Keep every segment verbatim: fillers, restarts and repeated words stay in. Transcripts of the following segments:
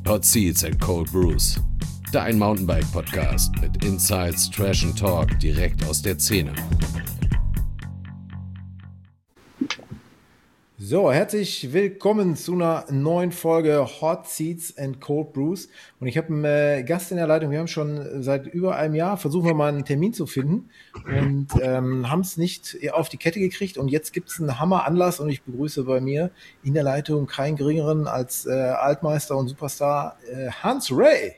Hot Seats and Cold Brews. Dein Mountainbike-Podcast mit Insights, Trash and Talk direkt aus der Szene. So, herzlich willkommen zu einer neuen Folge Hot Seats and Cold Brews. Und ich habe einen äh, Gast in der Leitung. Wir haben schon seit über einem Jahr, versuchen wir mal einen Termin zu finden und ähm, haben es nicht auf die Kette gekriegt. Und jetzt gibt es einen Hammer-Anlass und ich begrüße bei mir in der Leitung keinen geringeren als äh, Altmeister und Superstar äh, Hans Ray.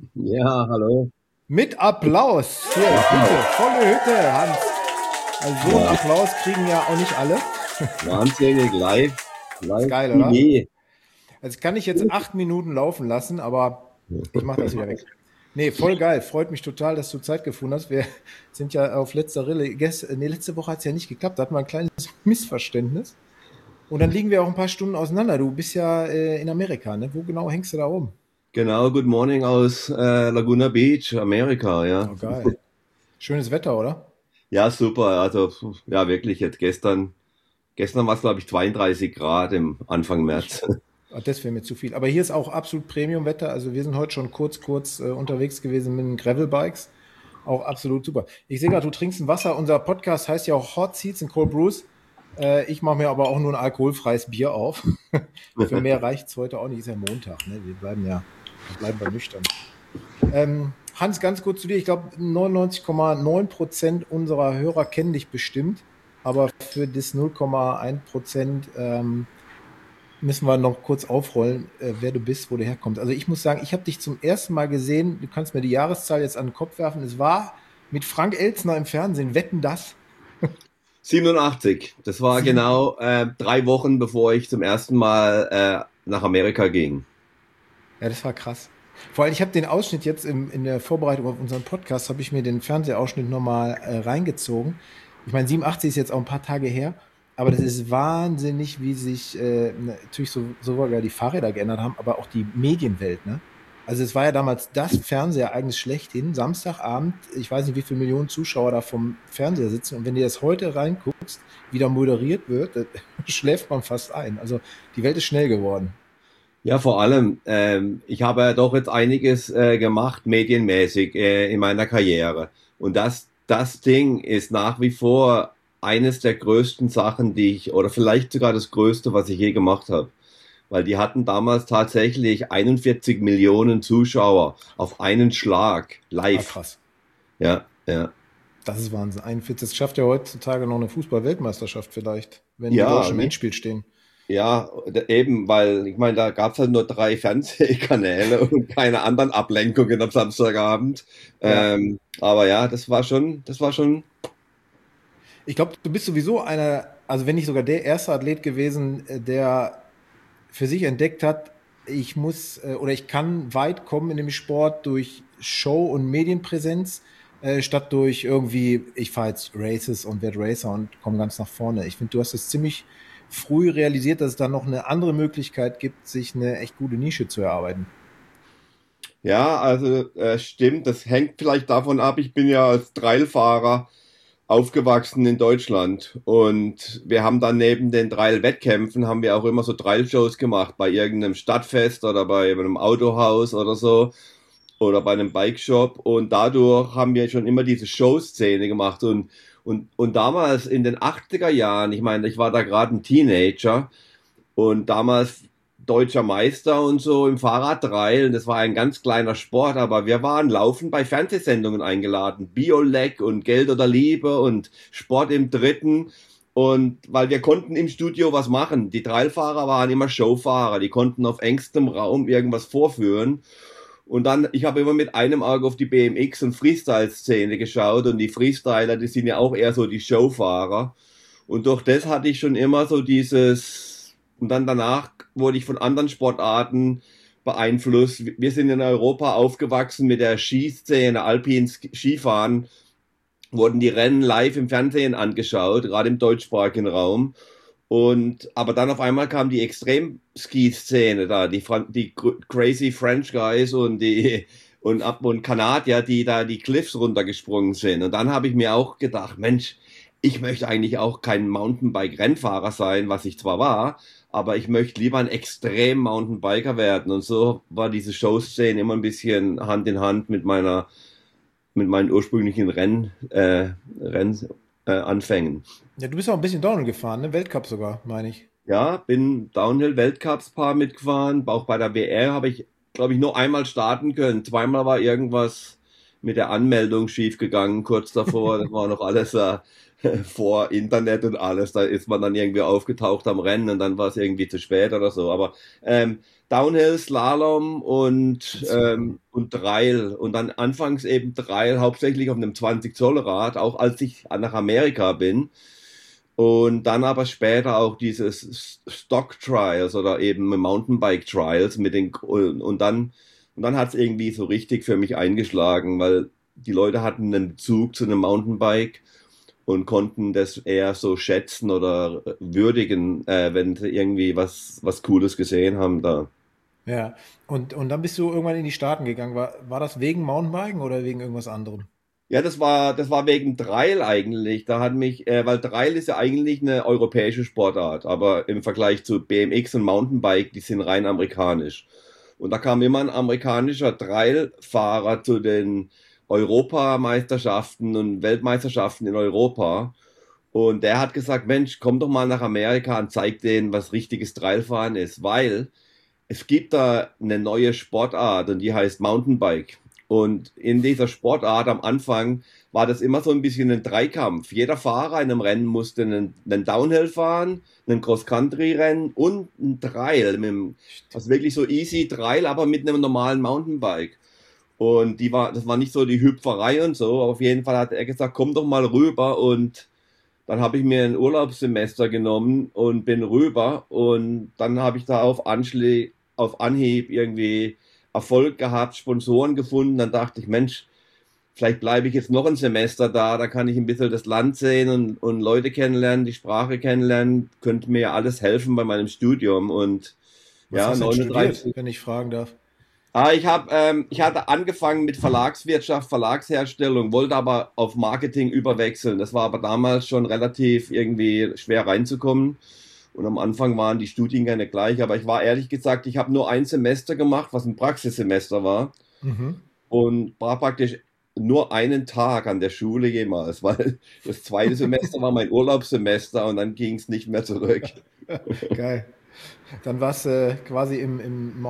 Ja, hallo. Mit Applaus. Hier, bitte, volle Hütte, Hans. Also so einen Applaus kriegen ja auch nicht alle. Wahnsinnig, live. live geil, oder? Idee. Also kann ich jetzt acht Minuten laufen lassen, aber ich mache das wieder weg. Nee, voll geil. Freut mich total, dass du Zeit gefunden hast. Wir sind ja auf letzter Rille. Nee, letzte Woche hat es ja nicht geklappt. Da hatten wir ein kleines Missverständnis. Und dann liegen wir auch ein paar Stunden auseinander. Du bist ja äh, in Amerika, ne? Wo genau hängst du da oben? Genau, Good Morning aus äh, Laguna Beach, Amerika, ja. Oh, geil. Schönes Wetter, oder? Ja, super. Also, ja, wirklich jetzt gestern... Gestern war es, glaube ich, zweiunddreißig Grad im Anfang März. Das wäre mir zu viel. Aber hier ist auch absolut Premium-Wetter. Also wir sind heute schon kurz, kurz äh, unterwegs gewesen mit den Gravel-Bikes. Auch absolut super. Ich sehe gerade, du trinkst ein Wasser. Unser Podcast heißt ja auch Hot Seats and Cold Brews. Äh, ich mache mir aber auch nur ein alkoholfreies Bier auf. Für mehr reicht es heute auch nicht. Ist ja Montag. Ne? Wir bleiben ja bleiben wir nüchtern. Ähm, Hans, ganz kurz zu dir. Ich glaube, neunundneunzig Komma neun Prozent unserer Hörer kennen dich bestimmt. Aber für das null Komma eins Prozent ähm, müssen wir noch kurz aufrollen, äh, wer du bist, wo du herkommst. Also ich muss sagen, ich habe dich zum ersten Mal gesehen, du kannst mir die Jahreszahl jetzt an den Kopf werfen, es war mit Frank Elstner im Fernsehen, wetten das? siebenundachtzig, das war Sieben. genau äh, drei Wochen, bevor ich zum ersten Mal äh, nach Amerika ging. Ja, das war krass. Vor allem, ich habe den Ausschnitt jetzt im, in der Vorbereitung auf unseren Podcast, habe ich mir den Fernsehausschnitt nochmal äh, reingezogen. Ich meine, siebenundachtzig ist jetzt auch ein paar Tage her, aber das ist wahnsinnig, wie sich äh, natürlich so, sogar die Fahrräder geändert haben, aber auch die Medienwelt, ne? Also es war ja damals das Fernsehereignis schlechthin, Samstagabend, ich weiß nicht, wie viele Millionen Zuschauer da vom Fernseher sitzen und wenn du jetzt heute reinguckst, wie da moderiert wird, da schläft man fast ein. Also die Welt ist schnell geworden. Ja, vor allem, ähm, ich habe ja doch jetzt einiges äh, gemacht, medienmäßig äh, in meiner Karriere und das Das Ding ist nach wie vor eines der größten Sachen, die ich, oder vielleicht sogar das größte, was ich je gemacht habe. Weil die hatten damals tatsächlich einundvierzig Millionen Zuschauer auf einen Schlag live. Ah, krass. Ja, ja. Das ist Wahnsinn. einundvierzig, das schafft ja heutzutage noch eine Fußball-Weltmeisterschaft vielleicht, wenn ja, die Deutschen im Endspiel stehen. Ja, eben, weil ich meine, da gab es halt nur drei Fernsehkanäle und keine anderen Ablenkungen am Samstagabend. Ja. Ähm, aber ja, das war schon, das war schon. Ich glaube, du bist sowieso einer, also wenn nicht sogar der erste Athlet gewesen, der für sich entdeckt hat, ich muss oder ich kann weit kommen in dem Sport durch Show und Medienpräsenz, äh, statt durch irgendwie, ich fahre jetzt Races und werde Racer und komme ganz nach vorne. Ich finde, du hast es ziemlich früh realisiert, dass es da noch eine andere Möglichkeit gibt, sich eine echt gute Nische zu erarbeiten. Ja, also äh, stimmt, das hängt vielleicht davon ab, ich bin ja als Trailfahrer aufgewachsen in Deutschland und wir haben dann neben den Trail-Wettkämpfen haben wir auch immer so Trail-Shows gemacht, bei irgendeinem Stadtfest oder bei einem Autohaus oder so oder bei einem Bike-Shop und dadurch haben wir schon immer diese Show-Szene gemacht und Und, und damals in den achtziger Jahren, ich meine, ich war da gerade ein Teenager und damals deutscher Meister und so im Fahrradtrail. Das war ein ganz kleiner Sport, aber wir waren laufend bei Fernsehsendungen eingeladen. Bioleg und Geld oder Liebe und Sport im Dritten. Und weil wir konnten im Studio was machen. Die Trailfahrer waren immer Showfahrer, die konnten auf engstem Raum irgendwas vorführen. Und dann, ich habe immer mit einem Auge auf die B M X- und Freestyle-Szene geschaut und die Freestyler, die sind ja auch eher so die Showfahrer. Und durch das hatte ich schon immer so dieses, und dann danach wurde ich von anderen Sportarten beeinflusst. Wir sind in Europa aufgewachsen mit der Skiszene, Alpin Skifahren, wurden die Rennen live im Fernsehen angeschaut, gerade im deutschsprachigen Raum. Und, aber dann auf einmal kam die Extrem-Ski-Szene da, die, die crazy French Guys und die, und ab und Kanadier, die da die Cliffs runtergesprungen sind. Und dann habe ich mir auch gedacht, Mensch, ich möchte eigentlich auch kein Mountainbike-Rennfahrer sein, was ich zwar war, aber ich möchte lieber ein extrem Mountainbiker werden. Und so war diese Showszene immer ein bisschen Hand in Hand mit meiner, mit meinen ursprünglichen Renn, äh, Renn, äh, Anfängen. Ja, du bist auch ein bisschen Downhill gefahren, ne? Weltcup sogar, meine ich. Ja, bin Downhill-Weltcups paar mitgefahren. Auch bei der W R habe ich, glaube ich, nur einmal starten können. Zweimal war irgendwas mit der Anmeldung schiefgegangen, kurz davor. Das war noch alles äh, vor Internet und alles. Da ist man dann irgendwie aufgetaucht am Rennen und dann war es irgendwie zu spät oder so. Aber ähm, Downhill, Slalom und, ähm, und Trail. Und dann anfangs eben Trail, hauptsächlich auf einem zwanzig Zoll Rad, auch als ich nach Amerika bin. Und dann aber später auch dieses Stock Trials oder eben Mountainbike Trials mit den und dann und dann hat es irgendwie so richtig für mich eingeschlagen, weil die Leute hatten einen Bezug zu einem Mountainbike und konnten das eher so schätzen oder würdigen, äh, wenn sie irgendwie was was Cooles gesehen haben da. Ja. Und, und dann bist du irgendwann in die Staaten gegangen. War, war das wegen Mountainbiken oder wegen irgendwas anderem? Ja, das war, das war wegen Trail eigentlich. Da hat mich, äh, weil Trail ist ja eigentlich eine europäische Sportart, aber im Vergleich zu B M X und Mountainbike, die sind rein amerikanisch. Und da kam immer ein amerikanischer Trailfahrer zu den Europameisterschaften und Weltmeisterschaften in Europa. Und der hat gesagt, Mensch, komm doch mal nach Amerika und zeig denen, was richtiges Trailfahren ist, weil es gibt da eine neue Sportart und die heißt Mountainbike. Und in dieser Sportart am Anfang war das immer so ein bisschen ein Dreikampf. Jeder Fahrer in einem Rennen musste einen, einen Downhill fahren, einen Cross-Country-Rennen und einen Trail. Mit einem, also wirklich so easy Trail, aber mit einem normalen Mountainbike. Und die war, das war nicht so die Hüpferei und so. Aber auf jeden Fall hat er gesagt, komm doch mal rüber. Und dann habe ich mir ein Urlaubssemester genommen und bin rüber. Und dann habe ich da auf Anschläge, auf Anhieb irgendwie Erfolg gehabt, Sponsoren gefunden, dann dachte ich, Mensch, vielleicht bleibe ich jetzt noch ein Semester da, da kann ich ein bisschen das Land sehen und, und Leute kennenlernen, die Sprache kennenlernen, könnte mir ja alles helfen bei meinem Studium und Was ja, hast du denn neununddreißig. studiert, wenn ich fragen darf? Ah, ich habe, ähm, ich hatte angefangen mit Verlagswirtschaft, Verlagsherstellung, wollte aber auf Marketing überwechseln. Das war aber damals schon relativ irgendwie schwer reinzukommen. Und am Anfang waren die Studiengänge gleich, aber ich war ehrlich gesagt, ich habe nur ein Semester gemacht, was ein Praxissemester war Mhm. und war praktisch nur einen Tag an der Schule jemals, weil das zweite Semester war mein Urlaubssemester und dann ging es nicht mehr zurück. Geil. Dann warst du äh, quasi im, im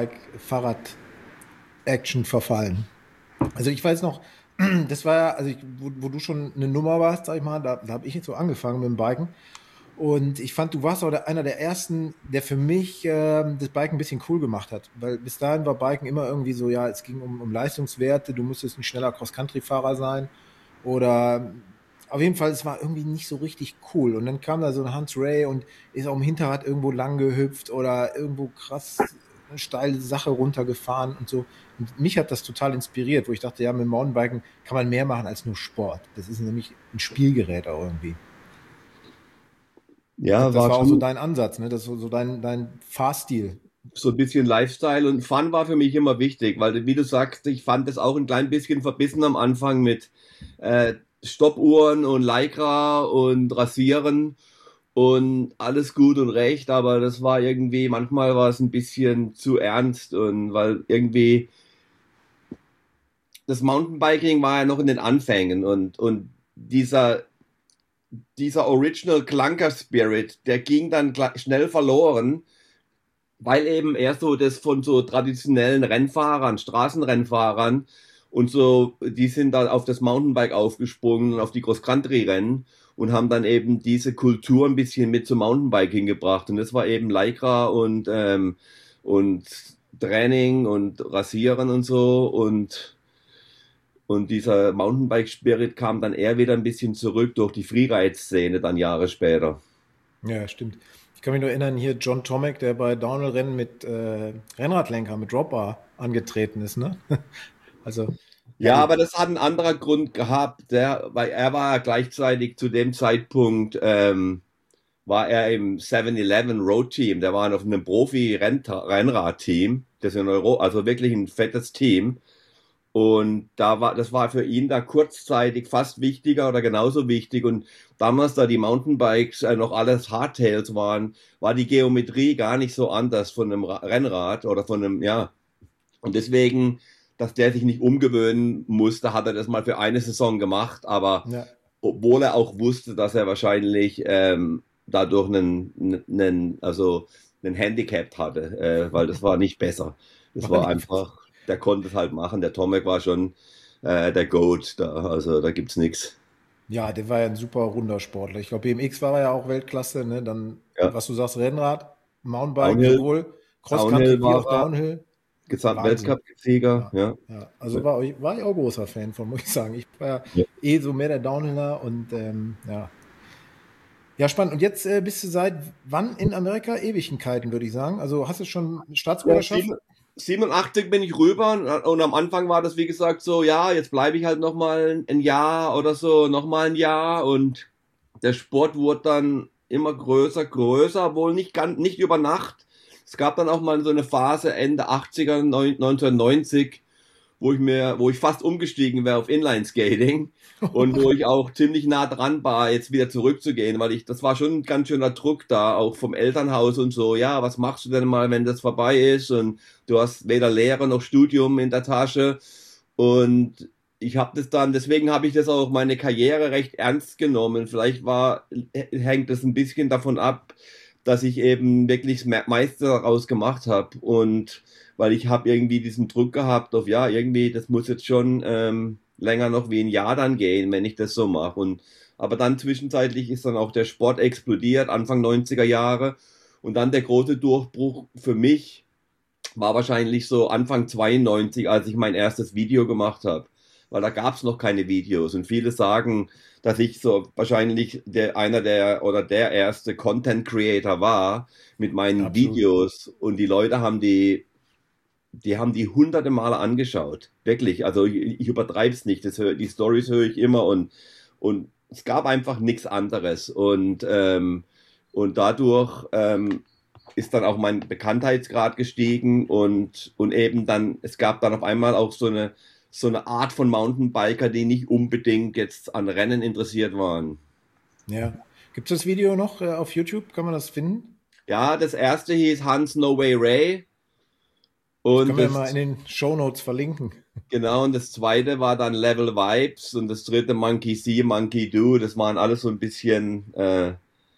Mountainbike-Fahrrad-Action verfallen. Also ich weiß noch, das war ja, also ich, wo, wo du schon eine Nummer warst, sag ich mal, da, da habe ich jetzt so angefangen mit dem Biken. Und ich fand, du warst auch der, einer der ersten, der für mich ähm, das Biken ein bisschen cool gemacht hat. Weil bis dahin war Biken immer irgendwie so, ja, es ging um, um Leistungswerte, du musstest ein schneller Cross-Country-Fahrer sein. Oder auf jeden Fall, es war irgendwie nicht so richtig cool. Und dann kam da so ein Hans Ray und ist auf dem Hinterrad irgendwo lang gehüpft oder irgendwo krass eine steile Sache runtergefahren und so. Und mich hat das total inspiriert, wo ich dachte, ja, mit dem Mountainbiken kann man mehr machen als nur Sport. Das ist nämlich ein Spielgerät auch irgendwie. Das, Ja, das war war auch so schon dein Ansatz, ne? Das ist so, so dein, dein Fahrstil. so ein bisschen Lifestyle und Fun war für mich immer wichtig, weil wie du sagst, ich fand das auch ein klein bisschen verbissen am Anfang mit äh, Stoppuhren und Lycra und Rasieren und alles gut und recht, aber das war irgendwie, manchmal war es ein bisschen zu ernst und weil irgendwie das Mountainbiking war ja noch in den Anfängen und, und dieser, dieser Original Clunker Spirit, der ging dann gla- schnell verloren, weil eben er so das von so traditionellen Rennfahrern, Straßenrennfahrern und so, die sind dann auf das Mountainbike aufgesprungen, auf die Cross-Country-Rennen und haben dann eben diese Kultur ein bisschen mit zum Mountainbiking gebracht. Und das war eben Lycra und, ähm, und Training und Rasieren und so und, und dieser Mountainbike-Spirit kam dann eher wieder ein bisschen zurück durch die Freeride-Szene dann Jahre später. Ja, stimmt. Ich kann mich nur erinnern, hier John Tomek, der bei Downhill-Rennen mit äh, Rennradlenker, mit Dropbar angetreten ist, ne? Also, ja Ja, gut. aber das hat einen anderen Grund gehabt, der, weil er war ja gleichzeitig zu dem Zeitpunkt, ähm, war er im seven eleven Road Team, der war auf einem Profi-Rennradteam, das in Euro, also wirklich ein fettes Team. Und da war, das war für ihn da kurzzeitig fast wichtiger oder genauso wichtig. Und damals, da die Mountainbikes äh, noch alles Hardtails waren, war die Geometrie gar nicht so anders von einem Ra- Rennrad oder von einem, ja. Und deswegen, dass der sich nicht umgewöhnen musste, hat er das mal für eine Saison gemacht. Aber Ja. obwohl er auch wusste, dass er wahrscheinlich ähm, dadurch einen, einen, also einen Handicap hatte, äh, weil das war nicht besser. Das war einfach, der konnte es halt machen. Der Tomek war schon äh, der Goat da, also da gibt's nichts. Ja, der war ja ein super runder Sportler. Ich glaube, B M X war er ja auch Weltklasse, ne? Dann, Ja. was du sagst, Rennrad, Mountainbike, Downhill. sowohl Cross-Country Downhill wie war auch er. Downhill. Gesamtweltcup-Sieger, ja. Ja, also war, ich- war ich auch großer Fan von, muss ich sagen. Ich war ja, Ja. eh so mehr der Downhiller und ähm, ja. Ja, spannend. Und jetzt äh, bist du seit wann in Amerika? Ewigkeiten, würde ich sagen. Also hast du schon Staatsbürgerschaft? sieben- siebenundachtzig bin ich rüber und, und am Anfang war das wie gesagt so, ja, jetzt bleibe ich halt noch mal ein Jahr oder so, noch mal ein Jahr und der Sport wurde dann immer größer, größer, wohl nicht ganz, nicht über Nacht. Es gab dann auch mal so eine Phase Ende achtziger, neun- neunzehnhundertneunzig, wo ich mir, wo ich fast umgestiegen wäre auf Inline-Skating und wo ich auch ziemlich nah dran war, jetzt wieder zurückzugehen, weil ich, das war schon ein ganz schöner Druck da, auch vom Elternhaus und so, ja, was machst du denn mal, wenn das vorbei ist und du hast weder Lehre noch Studium in der Tasche und ich habe das dann, deswegen habe ich das auch meine Karriere recht ernst genommen. Vielleicht war, hängt das ein bisschen davon ab, dass ich eben wirklich das meiste daraus gemacht habe und weil ich habe irgendwie diesen Druck gehabt auf, ja, irgendwie, das muss jetzt schon ähm, länger noch wie ein Jahr dann gehen, wenn ich das so mache. Und aber dann zwischenzeitlich ist dann auch der Sport explodiert, Anfang neunziger Jahre. Und dann der große Durchbruch für mich war wahrscheinlich so Anfang zweiundneunzig, als ich mein erstes Video gemacht habe. Weil da gab es noch keine Videos. Und viele sagen, dass ich so wahrscheinlich der einer der oder der erste Content Creator war mit meinen Absolut. Videos. Und die Leute haben die die haben die hunderte Male angeschaut. Wirklich. Also ich, ich übertreibe es nicht. Das hör, die Stories höre ich immer und, und es gab einfach nichts anderes. Und, ähm, und dadurch ähm, ist dann auch mein Bekanntheitsgrad gestiegen und, und eben dann, es gab dann auf einmal auch so eine, so eine Art von Mountainbiker, die nicht unbedingt jetzt an Rennen interessiert waren. Ja. Gibt es das Video noch äh, auf YouTube? Kann man das finden? Ja, das erste hieß Hans No Way Ray. Und Können wir das, mal in den Shownotes verlinken. genau, und das zweite war dann Level Vibes und das dritte Monkey See, Monkey Do. Das waren alles so ein bisschen, äh,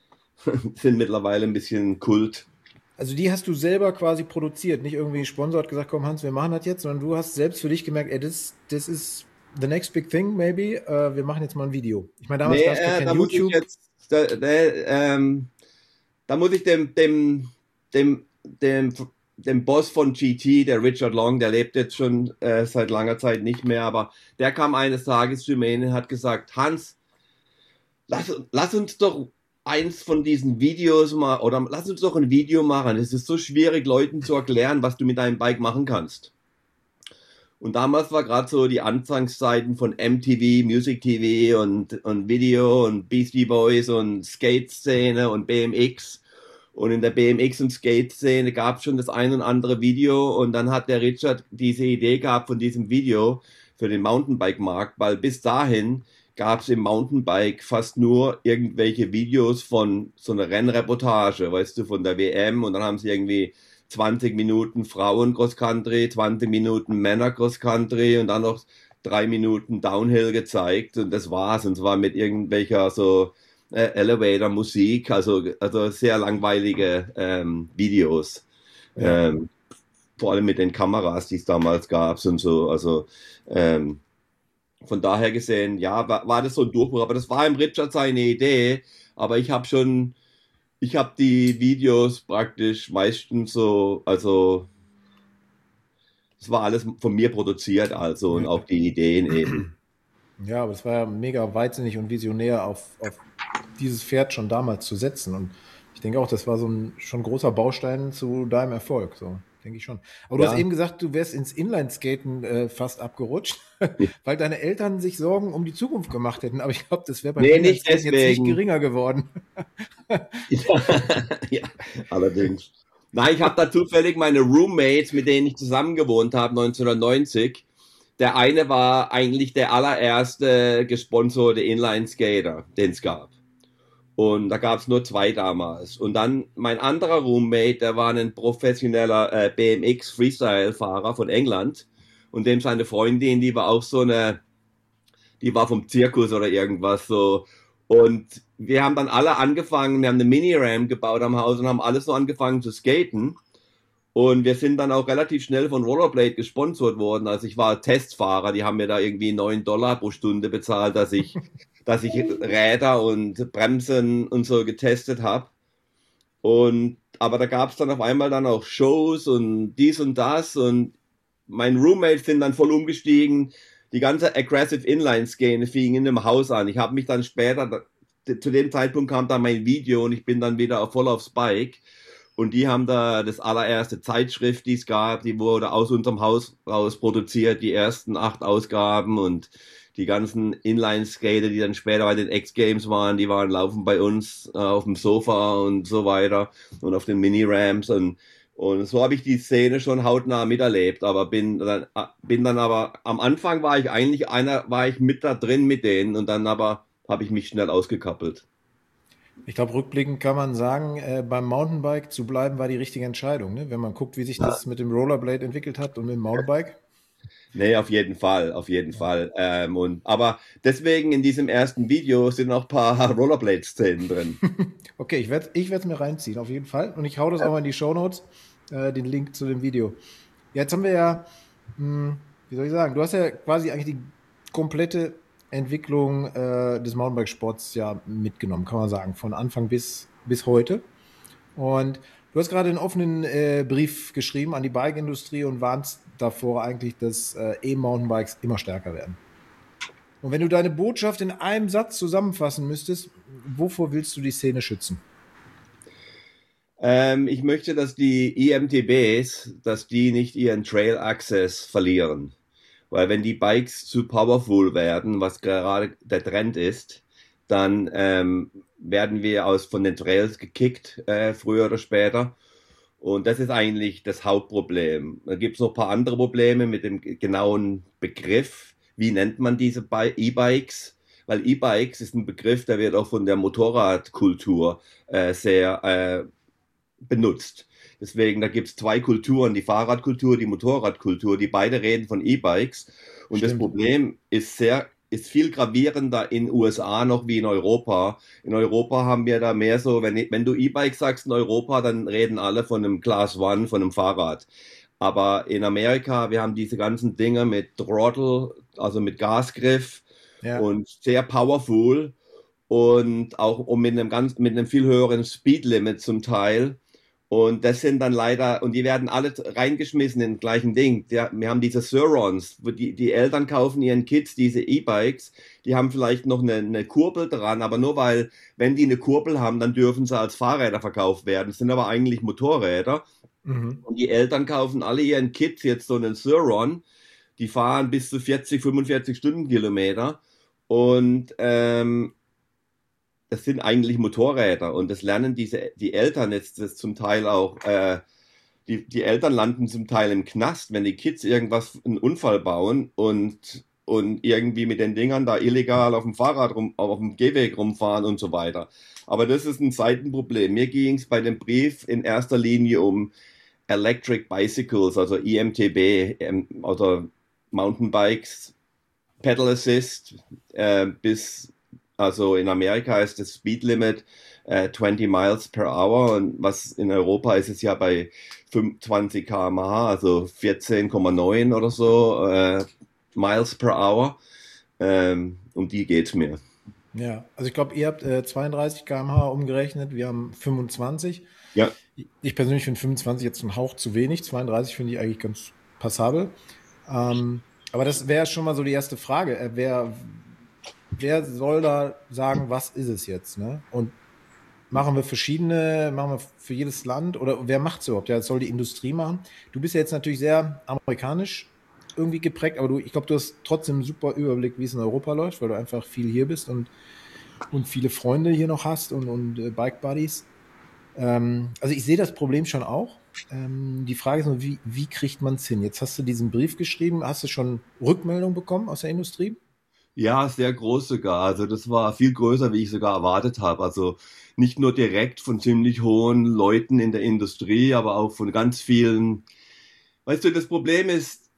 sind mittlerweile ein bisschen Kult. Also die hast du selber quasi produziert, nicht irgendwie ein Sponsor hat gesagt, komm Hans, wir machen das jetzt, sondern du hast selbst für dich gemerkt, ey, das, das ist the next big thing, maybe, äh, wir machen jetzt mal ein Video. Ich meine, damals Nee, gab es äh, kein da muss ich YouTube. jetzt, da, da, ähm, da muss ich dem, dem, dem, dem, dem Boss von G T, der Richard Long, der lebt jetzt schon äh, seit langer Zeit nicht mehr, aber der kam eines Tages zu mir und hat gesagt, Hans, lass, lass uns doch eins von diesen Videos mal, oder lass uns doch ein Video machen. Es ist so schwierig, Leuten zu erklären, was du mit deinem Bike machen kannst. Und damals war gerade so die Anfangszeiten von M T V, Music T V und, und Video und Beastie Boys und Skate-Szene und B M X. Und in der B M X- und Skate-Szene gab es schon das ein und andere Video. Und dann hat der Richard diese Idee gehabt von diesem Video für den Mountainbike-Markt, weil bis dahin gab es im Mountainbike fast nur irgendwelche Videos von so einer Rennreportage, weißt du, von der W M. Und dann haben sie irgendwie zwanzig Minuten Frauen Cross-Country, zwanzig Minuten Männer Cross-Country und dann noch drei Minuten Downhill gezeigt. Und das war's. Und zwar mit irgendwelcher so äh, Elevator-Musik, also, also sehr langweilige ähm, Videos. Ja. Ähm, vor allem mit den Kameras, die es damals gab und so. Also ähm, von daher gesehen, ja, war, war das so ein Durchbruch. Aber das war im Richard seine Idee. Aber ich habe schon, ich habe die Videos praktisch meistens so, also es war alles von mir produziert, also und auch die Ideen eben. Ja, aber es war ja mega weitsinnig und visionär, auf, auf dieses Pferd schon damals zu setzen. Und ich denke auch, das war so ein schon großer Baustein zu deinem Erfolg. So, denke ich schon. Aber du Ja. hast eben gesagt, du wärst ins Inlineskaten äh, fast abgerutscht, weil deine Eltern sich Sorgen um die Zukunft gemacht hätten. Aber ich glaube, das wäre beim Nee, nicht Inlineskaten jetzt deswegen. nicht geringer geworden. Ja, allerdings. Nein, ich habe da zufällig meine Roommates, mit denen ich zusammen gewohnt habe, neunzehnhundertneunzig, der eine war eigentlich der allererste gesponserte Inline-Skater, den es gab. Und da gab es nur zwei damals. Und dann mein anderer Roommate, der war ein professioneller äh, B M X-Freestyle-Fahrer von England. Und dem seine Freundin, die war auch so eine, die war vom Zirkus oder irgendwas so. Und wir haben dann alle angefangen, wir haben eine Mini-Ramp gebaut am Haus und haben alles so angefangen zu skaten. Und wir sind dann auch relativ schnell von Rollerblade gesponsert worden. Also ich war Testfahrer, die haben mir da irgendwie neun Dollar pro Stunde bezahlt, dass ich, dass ich Räder und Bremsen und so getestet habe. Und aber da gab es dann auf einmal dann auch Shows und dies und das. Und mein Roommate sind dann voll umgestiegen. Die ganze Aggressive Inline-Szene fing in einem Haus an. Ich habe mich dann später, zu dem Zeitpunkt kam dann mein Video und ich bin dann wieder voll aufs Bike. Und die haben da das allererste Zeitschrift, die es gab, die wurde aus unserem Haus raus produziert, die ersten acht Ausgaben und die ganzen Inline-Skater, die dann später bei den X-Games waren, die waren laufen bei uns äh, auf dem Sofa und so weiter und auf den Mini-Ramps und, und so habe ich die Szene schon hautnah miterlebt, aber bin dann, bin dann aber, am Anfang war ich eigentlich einer, war ich mit da drin mit denen und dann aber habe ich mich schnell ausgekappelt. Ich glaube, rückblickend kann man sagen, äh, beim Mountainbike zu bleiben war die richtige Entscheidung, ne? Wenn man guckt, wie sich das mit dem Rollerblade entwickelt hat und mit dem Mountainbike. Nee, auf jeden Fall, auf jeden ja. Fall. Ähm, und, aber deswegen in diesem ersten Video sind noch ein paar Rollerblade-Szenen drin. Okay, ich werde ich es mir reinziehen, auf jeden Fall. Und ich hau das ja. auch mal in die Shownotes, äh, den Link zu dem Video. Ja, jetzt haben wir ja, mh, wie soll ich sagen, du hast ja quasi eigentlich die komplette Entwicklung äh, des Mountainbike-Sports ja mitgenommen, kann man sagen, von Anfang bis, bis heute. Und du hast gerade einen offenen äh, Brief geschrieben an die Bike-Industrie und warnst davor eigentlich, dass äh, E-Mountainbikes immer stärker werden. Und wenn du deine Botschaft in einem Satz zusammenfassen müsstest, wovor willst du die Szene schützen? Ähm, ich möchte, dass die E M T Bs, dass die nicht ihren Trail-Access verlieren. Weil wenn die Bikes zu powerful werden, was gerade der Trend ist, dann ähm, werden wir aus von den Trails gekickt, äh, früher oder später. Und das ist eigentlich das Hauptproblem. Da gibt es noch ein paar andere Probleme mit dem genauen Begriff. Wie nennt man diese E-Bikes? Weil E-Bikes ist ein Begriff, der wird auch von der Motorradkultur äh, sehr äh, benutzt. Deswegen, da gibt es zwei Kulturen, die Fahrradkultur, die Motorradkultur, die beide reden von E-Bikes. Und Stimmt. Das Problem ist sehr, ist viel gravierender in U S A noch wie in Europa. In Europa haben wir da mehr so, wenn, wenn du E-Bike sagst in Europa, dann reden alle von einem Class One, von einem Fahrrad. Aber in Amerika, wir haben diese ganzen Dinge mit Throttle, also mit Gasgriff ja. und sehr powerful und auch und mit einem ganz, mit einem viel höheren Speedlimit zum Teil. Und das sind dann leider, und die werden alle reingeschmissen in den gleichen Ding. Ja, wir haben diese Surons, wo die, die Eltern kaufen ihren Kids diese E-Bikes, die haben vielleicht noch eine, eine Kurbel dran, aber nur weil, wenn die eine Kurbel haben, dann dürfen sie als Fahrräder verkauft werden. Das sind aber eigentlich Motorräder. Mhm. Und die Eltern kaufen alle ihren Kids jetzt so einen Suron, die fahren bis zu vierzig, fünfundvierzig Stundenkilometer und ähm, das sind eigentlich Motorräder und das lernen diese die Eltern jetzt das zum Teil auch. Äh, die die Eltern landen zum Teil im Knast, wenn die Kids irgendwas einen Unfall bauen und und irgendwie mit den Dingern da illegal auf dem Fahrrad rum, auf dem Gehweg rumfahren und so weiter. Aber das ist ein Seitenproblem. Mir ging es bei dem Brief in erster Linie um Electric Bicycles, also E M T B, also Mountainbikes, Pedal Assist, äh, bis Also in Amerika ist das Speed Limit äh, zwanzig Miles per Hour und was in Europa ist es ja bei fünfundzwanzig Kilometer pro Stunde, also vierzehn Komma neun oder so äh, Miles per Hour. Ähm, um die geht's mir. Ja, also ich glaube, ihr habt äh, zweiunddreißig Kilometer pro Stunde umgerechnet, wir haben fünfundzwanzig. Ja. Ich persönlich finde fünfundzwanzig jetzt einen Hauch zu wenig, zweiunddreißig finde ich eigentlich ganz passabel. Ähm, aber das wäre schon mal so die erste Frage. Äh, wer Wer soll da sagen, was ist es jetzt? Ne? Und machen wir verschiedene, machen wir für jedes Land oder wer macht es überhaupt? Ja, das soll die Industrie machen. Du bist ja jetzt natürlich sehr amerikanisch irgendwie geprägt, aber du, ich glaube, du hast trotzdem einen super Überblick, wie es in Europa läuft, weil du einfach viel hier bist und, und viele Freunde hier noch hast und, und äh, Bike Buddies. Ähm, also ich sehe das Problem schon auch. Ähm, die Frage ist nur, wie, wie kriegt man es hin? Jetzt hast du diesen Brief geschrieben, hast du schon Rückmeldung bekommen aus der Industrie? Ja, sehr groß sogar. Also das war viel größer, wie ich sogar erwartet habe. Also nicht nur direkt von ziemlich hohen Leuten in der Industrie, aber auch von ganz vielen. Weißt du, das Problem ist,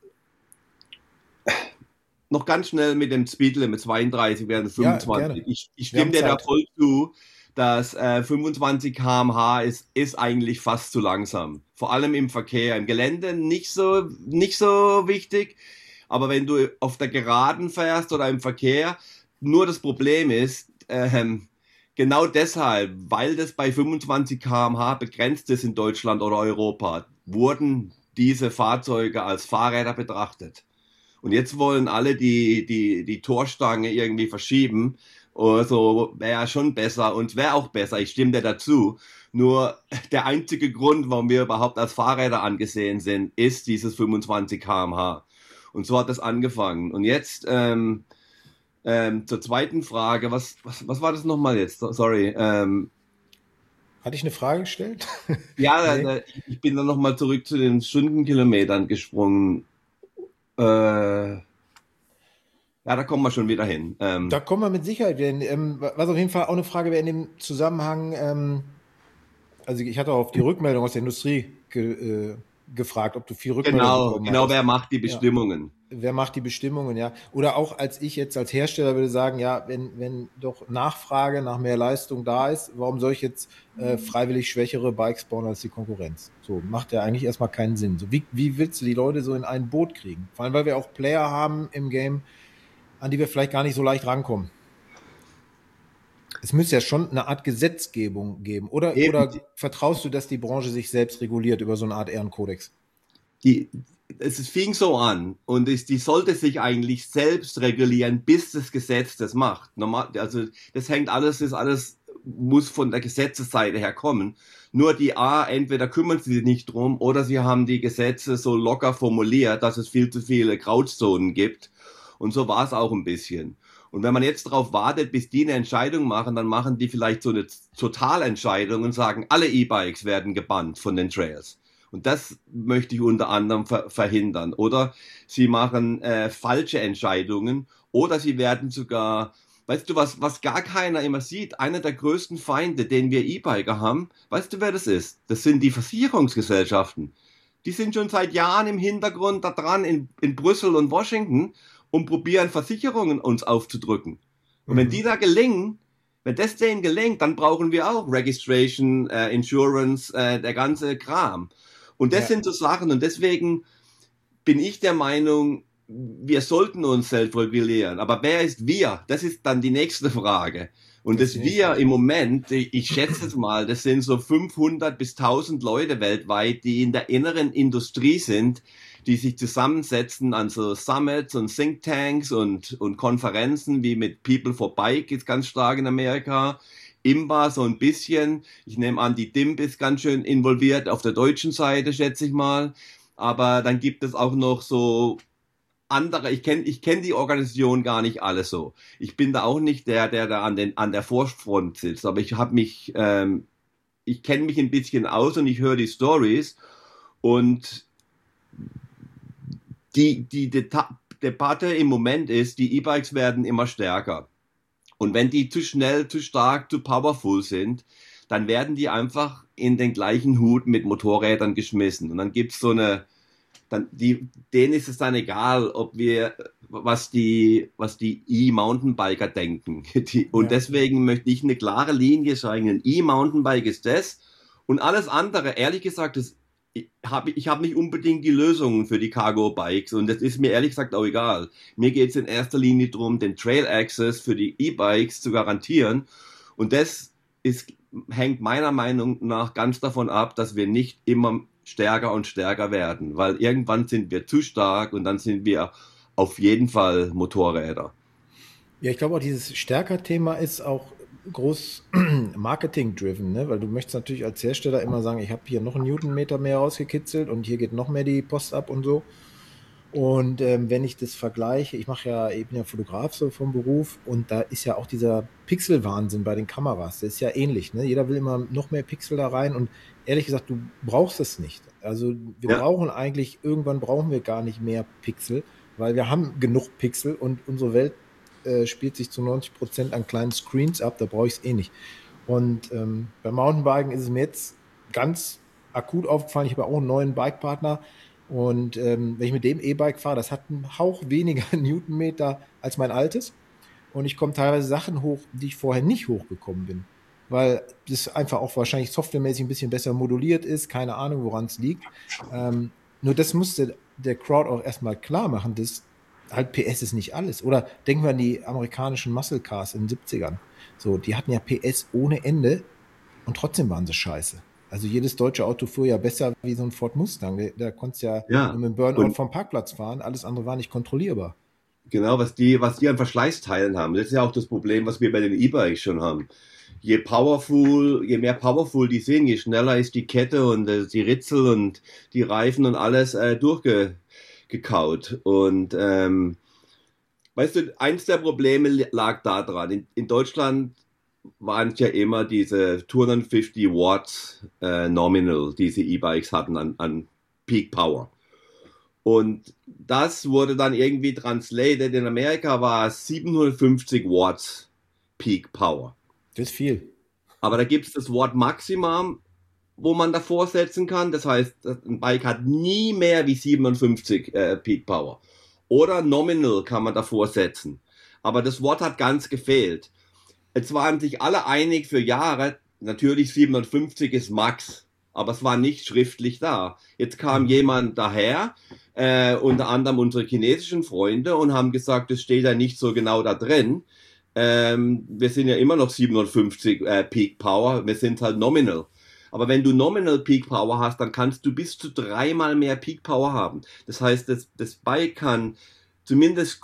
noch ganz schnell mit dem Speedlimit zweiunddreißig werden Ja, gerne. fünfundzwanzig. Ich, ich Wir haben stimme dir da Zeit. voll zu, dass äh, fünfundzwanzig Kilometer pro Stunde ist, ist eigentlich fast zu langsam. Vor allem im Verkehr. Im Gelände nicht so, nicht so wichtig. Aber wenn du auf der Geraden fährst oder im Verkehr, nur das Problem ist, ähm, genau deshalb, weil das bei fünfundzwanzig Kilometer pro Stunde begrenzt ist in Deutschland oder Europa, wurden diese Fahrzeuge als Fahrräder betrachtet. Und jetzt wollen alle die, die, die Torstange irgendwie verschieben. Also wäre schon besser und wäre auch besser. Ich stimme dir dazu. Nur der einzige Grund, warum wir überhaupt als Fahrräder angesehen sind, ist dieses fünfundzwanzig Kilometer pro Stunde. Und so hat das angefangen. Und jetzt ähm, ähm, zur zweiten Frage. Was, was, was war das nochmal jetzt? Sorry. Ähm, Hatte ich eine Frage gestellt? ja, Nee. da, ich bin dann nochmal zurück zu den Stundenkilometern gesprungen. Äh, ja, da kommen wir schon wieder hin. Ähm, Da kommen wir mit Sicherheit wieder hin. Ähm, was auf jeden Fall auch eine Frage wäre in dem Zusammenhang, ähm, also ich hatte auch auf die Rückmeldung aus der Industrie ge, äh, gefragt, ob du viel Rückmeldung genau, bekommen genau, wer hattest. macht die Ja. Bestimmungen? Wer macht die Bestimmungen, ja? Oder auch als ich jetzt als Hersteller würde sagen, ja, wenn, wenn doch Nachfrage nach mehr Leistung da ist, warum soll ich jetzt äh, freiwillig schwächere Bikes bauen als die Konkurrenz? So, macht ja eigentlich erstmal keinen Sinn. So, wie, wie willst du die Leute so in ein Boot kriegen? Vor allem, weil wir auch Player haben im Game, an die wir vielleicht gar nicht so leicht rankommen. Es müsste ja schon eine Art Gesetzgebung geben. Oder, Eben, oder vertraust du, dass die Branche sich selbst reguliert über so eine Art Ehrenkodex? die, es fing so an und es, die sollte sich eigentlich selbst regulieren, bis das Gesetz das macht. Normal, also das hängt alles, ist alles, muss von der Gesetzesseite her kommen. Nur die A, entweder kümmern sie sich nicht drum oder sie haben die Gesetze so locker formuliert, dass es viel zu viele Grautzonen gibt. Und so war es auch ein bisschen. Und wenn man jetzt darauf wartet, bis die eine Entscheidung machen, dann machen die vielleicht so eine Totalentscheidung und sagen, alle E-Bikes werden gebannt von den Trails. Und das möchte ich unter anderem ver verhindern. Oder sie machen äh, falsche Entscheidungen oder sie werden sogar, weißt du, was, was gar keiner immer sieht, einer der größten Feinde, den wir E-Biker haben, weißt du, wer das ist? Das sind die Versicherungsgesellschaften. Die sind schon seit Jahren im Hintergrund da dran in, in Brüssel und Washington und probieren Versicherungen uns aufzudrücken. Und wenn die da gelingen, wenn das denen gelingt, dann brauchen wir auch Registration, äh, Insurance, äh, der ganze Kram. Und das Ja. sind so Sachen und deswegen bin ich der Meinung, wir sollten uns selbst regulieren. Aber wer ist wir? Das ist dann die nächste Frage. Und Das das, ist die wir im Moment, ich, ich schätze es mal, das sind so fünfhundert bis tausend Leute weltweit, die in der inneren Industrie sind, die sich zusammensetzen an so Summits und Thinktanks und, und Konferenzen wie mit People for Bike ist ganz stark in Amerika. I M B A so ein bisschen. Ich nehme an, die D I M B ist ganz schön involviert auf der deutschen Seite, schätze ich mal. Aber dann gibt es auch noch so andere, ich kenne ich kenn die Organisation gar nicht alle so. Ich bin da auch nicht der, der da an, den, an der Vorfront sitzt, aber ich habe mich, ähm, ich kenne mich ein bisschen aus und ich höre die Stories und die, die Deta Debatte im Moment ist, die E-Bikes werden immer stärker. Und wenn die zu schnell, zu stark, zu powerful sind, dann werden die einfach in den gleichen Hut mit Motorrädern geschmissen. Und dann gibt's so eine, dann die, denen ist es dann egal, ob wir, was die, was die E-Mountainbiker denken. Die, und Ja. deswegen möchte ich eine klare Linie sagen. Ein E-Mountainbike ist das. Und alles andere, ehrlich gesagt, das, ich habe ich hab nicht unbedingt die Lösungen für die Cargo-Bikes. Und das ist mir ehrlich gesagt auch egal. Mir geht es in erster Linie darum, den Trail-Access für die E-Bikes zu garantieren. Und das ist, hängt meiner Meinung nach ganz davon ab, dass wir nicht immer stärker und stärker werden, weil irgendwann sind wir zu stark und dann sind wir auf jeden Fall Motorräder. Ja, ich glaube auch dieses Stärker-Thema ist auch groß Marketing-driven, ne? Weil du möchtest natürlich als Hersteller immer sagen, ich habe hier noch einen Newtonmeter mehr rausgekitzelt und hier geht noch mehr die Post ab und so. Und ähm, wenn ich das vergleiche, ich mache ja eben ja Fotograf so vom Beruf und da ist ja auch dieser Pixelwahnsinn bei den Kameras, das ist ja ähnlich, ne? Jeder will immer noch mehr Pixel da rein und ehrlich gesagt, du brauchst es nicht. Also wir Ja, brauchen eigentlich, irgendwann brauchen wir gar nicht mehr Pixel, weil wir haben genug Pixel und unsere Welt äh, spielt sich zu neunzig Prozent an kleinen Screens ab, da brauche ich es eh nicht. Und ähm, beim Mountainbiken ist es mir jetzt ganz akut aufgefallen, ich habe auch einen neuen Bikepartner und ähm, wenn ich mit dem E-Bike fahre, das hat einen Hauch weniger Newtonmeter als mein altes. Und ich komme teilweise Sachen hoch, die ich vorher nicht hochgekommen bin. Weil das einfach auch wahrscheinlich softwaremäßig ein bisschen besser moduliert ist. Keine Ahnung, woran es liegt. Ähm, nur das musste der Crowd auch erstmal klar machen, dass halt P S ist nicht alles. Oder denken wir an die amerikanischen Muscle Cars in den siebzigern. So, die hatten ja P S ohne Ende und trotzdem waren sie scheiße. Also jedes deutsche Auto fuhr ja besser wie so ein Ford Mustang. Da, da konntest du ja nur ja. mit dem Burnout Und vom Parkplatz fahren. Alles andere war nicht kontrollierbar. genau, was die, was die an Verschleißteilen haben, das ist ja auch das Problem, was wir bei den E-Bikes schon haben. Je powerful, je mehr powerful die sind, je schneller ist die Kette und äh, die Ritzel und die Reifen und alles äh, durchgekaut. Und ähm, weißt du, eins der Probleme lag da dran. In, in Deutschland waren es ja immer diese zweihundertfünfzig Watt äh, Nominal, diese E-Bikes hatten an, an Peak Power. Und das wurde dann irgendwie translated. In Amerika war es siebenhundertfünfzig Watt Peak Power. Das ist viel. Aber da gibt es das Wort Maximum, wo man davor setzen kann. Das heißt, ein Bike hat nie mehr wie siebenundfünfzig äh, Peak Power. Oder Nominal kann man davor setzen. Aber das Wort hat ganz gefehlt. Jetzt waren sich alle einig für Jahre, natürlich siebenundfünfzig ist Max. Aber es war nicht schriftlich da. Jetzt kam jemand daher, äh, unter anderem unsere chinesischen Freunde, und haben gesagt, es steht ja nicht so genau da drin. Ähm, wir sind ja immer noch siebenundfünfzig äh, Peak Power, wir sind halt nominal. Aber wenn du nominal Peak Power hast, dann kannst du bis zu dreimal mehr Peak Power haben. Das heißt, das, das Bike kann zumindest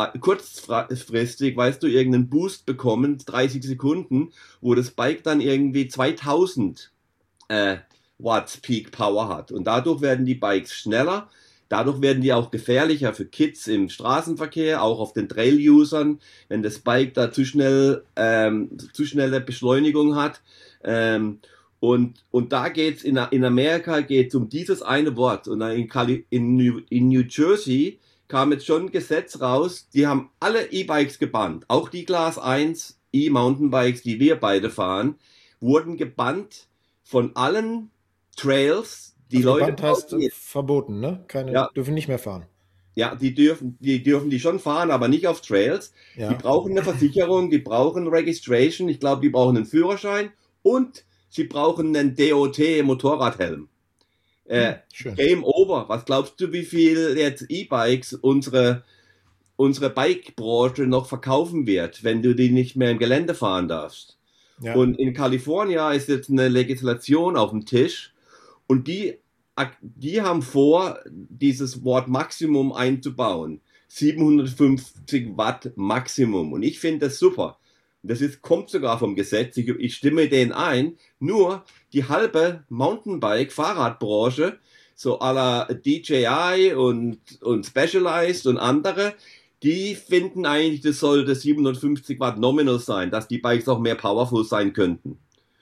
kurzfristig, weißt du, irgendeinen Boost bekommen, dreißig Sekunden, wo das Bike dann irgendwie zweitausend äh, Watts Peak Power hat. Und dadurch werden die Bikes schneller. Dadurch werden die auch gefährlicher für Kids im Straßenverkehr, auch auf den Trail-Usern, wenn das Bike da zu schnell, ähm, zu schnelle Beschleunigung hat. Ähm, und, und da geht's in, in Amerika geht's um dieses eine Wort. Und in, Kali in, New, in New Jersey kam jetzt schon ein Gesetz raus, die haben alle E-Bikes gebannt. Auch die Class eins E-Mountainbikes, die wir beide fahren, wurden gebannt von allen Trails. Die Also Leute gebannt heißt äh, verboten, ne? Keine, ja, dürfen nicht mehr fahren. ja, die dürfen, die dürfen die schon fahren, aber nicht auf Trails. Die Ja. brauchen eine Versicherung, die brauchen Registration, ich glaube, die brauchen einen Führerschein und sie brauchen einen D O T-Motorradhelm. Äh, Schön. Game over. Was glaubst du, wie viel jetzt E-Bikes unsere, unsere Bike-Branche noch verkaufen wird, wenn du die nicht mehr im Gelände fahren darfst? Ja. Und in Kalifornien ist jetzt eine Legislation auf dem Tisch und die, die haben vor, dieses Wort Maximum einzubauen. siebenhundertfünfzig Watt Maximum. Und ich finde das super. Das ist, kommt sogar vom Gesetz. Ich, ich stimme denen ein. Nur die halbe Mountainbike-Fahrradbranche, so à la D J I und, und Specialized und andere, die finden eigentlich, das sollte siebenhundertfünfzig Watt Nominal sein, dass die Bikes auch mehr powerful sein könnten.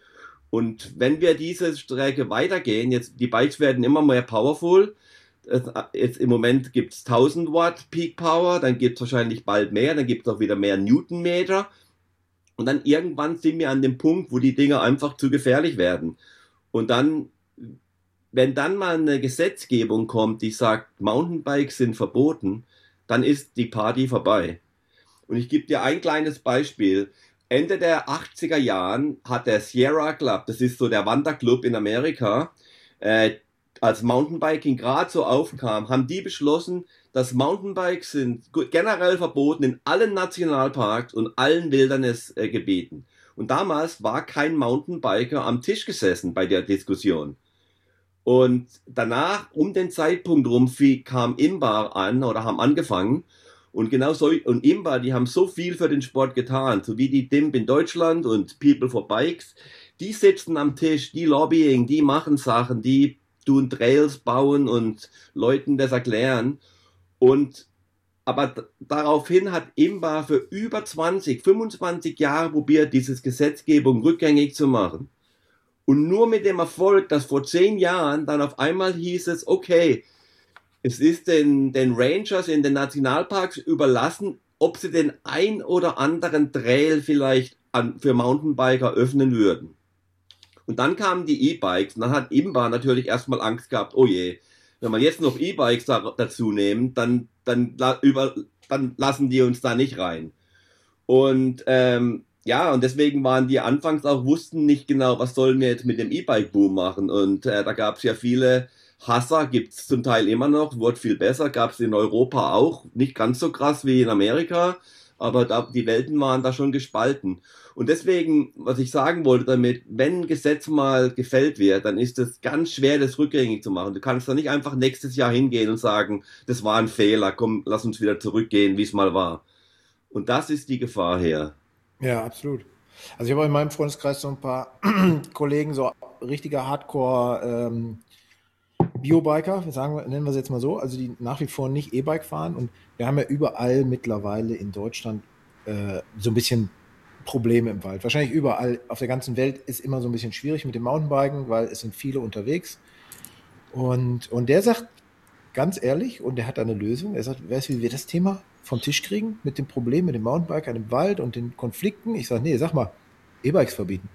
Und wenn wir diese Strecke weitergehen, jetzt die Bikes werden immer mehr powerful. Jetzt im Moment gibt es tausend Watt Peak Power, dann gibt es wahrscheinlich bald mehr, dann gibt es auch wieder mehr Newtonmeter. Und dann irgendwann sind wir an dem Punkt, wo die Dinger einfach zu gefährlich werden. Und dann, wenn dann mal eine Gesetzgebung kommt, die sagt, Mountainbikes sind verboten, dann ist die Party vorbei. Und ich gebe dir ein kleines Beispiel. Ende der achtziger Jahren hat der Sierra Club, das ist so der Wanderclub in Amerika, äh, als Mountainbiking gerade so aufkam, haben die beschlossen, dass Mountainbikes sind generell verboten in allen Nationalparks und allen Wildnisgebieten. Und damals war kein Mountainbiker am Tisch gesessen bei der Diskussion. Und danach, um den Zeitpunkt rum, kam Imbar an oder haben angefangen. Und genau so, und Imbar, die haben so viel für den Sport getan, so wie die D I M P in Deutschland und People for Bikes. Die sitzen am Tisch, die Lobbying, die machen Sachen, die tun Trails bauen und Leuten das erklären. Und aber d- daraufhin hat Imba für über zwanzig, fünfundzwanzig Jahre probiert, dieses Gesetzgebung rückgängig zu machen. Und nur mit dem Erfolg, dass vor zehn Jahren dann auf einmal hieß es, okay, es ist den, den Rangers in den Nationalparks überlassen, ob sie den ein oder anderen Trail vielleicht an, für Mountainbiker öffnen würden. Und dann kamen die E-Bikes und dann hat Imba natürlich erstmal Angst gehabt, oh je, wenn wir jetzt noch E-Bikes da, dazu nehmen, dann, dann, über, dann lassen die uns da nicht rein. Und ähm, ja, und deswegen waren die anfangs auch, wussten nicht genau, was sollen wir jetzt mit dem E-Bike-Boom machen. Und äh, da gab es ja viele Hasser, gibt es zum Teil immer noch, wurde viel besser, gab es in Europa auch, nicht ganz so krass wie in Amerika, aber da, die Welten waren da schon gespalten. Und deswegen, was ich sagen wollte damit, wenn ein Gesetz mal gefällt wird, dann ist es ganz schwer, das rückgängig zu machen. Du kannst da nicht einfach nächstes Jahr hingehen und sagen, das war ein Fehler, komm, lass uns wieder zurückgehen, wie es mal war. Und das ist die Gefahr her. Ja, absolut. Also ich habe in meinem Freundeskreis so ein paar Kollegen, so richtige Hardcore ähm, Biobiker, sagen wir, nennen wir es jetzt mal so, also die nach wie vor nicht E-Bike fahren. Und wir haben ja überall mittlerweile in Deutschland äh, so ein bisschen Probleme im Wald. Wahrscheinlich überall auf der ganzen Welt ist immer so ein bisschen schwierig mit dem Mountainbiken, weil es sind viele unterwegs. Und, und der sagt ganz ehrlich, und der hat da eine Lösung, er sagt, weißt du, wie wir das Thema vom Tisch kriegen mit dem Problem mit dem Mountainbiker im Wald und den Konflikten? Ich sage, nee, sag mal, E-Bikes verbieten.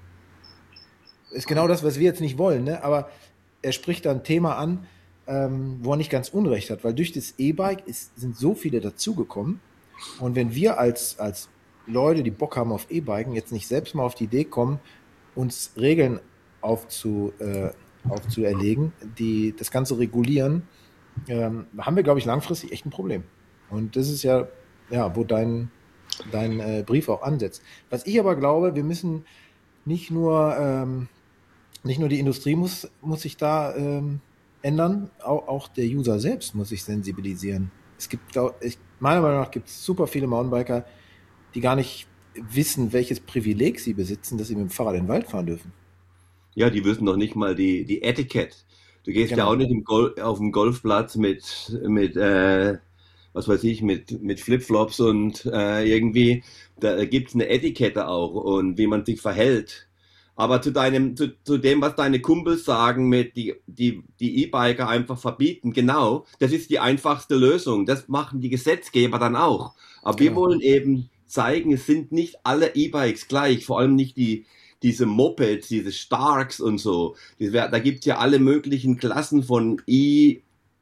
Ist genau das, was wir jetzt nicht wollen, ne? Aber er spricht da ein Thema an, ähm, wo er nicht ganz Unrecht hat, weil durch das E-Bike ist, sind so viele dazugekommen. Und wenn wir als, als Leute, die Bock haben auf E-Biken, jetzt nicht selbst mal auf die Idee kommen, uns Regeln aufzu, äh, aufzuerlegen, die das Ganze regulieren, ähm, haben wir, glaube ich, langfristig echt ein Problem. Und das ist ja, ja, wo dein, dein äh, Brief auch ansetzt. Was ich aber glaube, wir müssen nicht nur, ähm, nicht nur die Industrie muss, muss sich da ähm, ändern, auch, auch der User selbst muss sich sensibilisieren. Es gibt, glaub, ich, meiner Meinung nach gibt es super viele Mountainbiker, die gar nicht wissen, welches Privileg sie besitzen, dass sie mit dem Fahrrad in den Wald fahren dürfen. Ja, die wissen noch nicht mal die, die Etikette. Du gehst ja auch Genau. nicht im Gol auf dem Golfplatz mit, mit äh, was weiß ich, mit, mit Flipflops und äh, irgendwie, da gibt's eine Etikette auch und wie man sich verhält. Aber zu deinem, zu, zu dem, was deine Kumpels sagen, mit die, die, die E-Biker einfach verbieten, genau, das ist die einfachste Lösung. Das machen die Gesetzgeber dann auch. Aber wir Genau. wollen eben zeigen, es sind nicht alle E-Bikes gleich, vor allem nicht die, diese Mopeds, diese Starks und so. Die, da gibt's ja alle möglichen Klassen von E,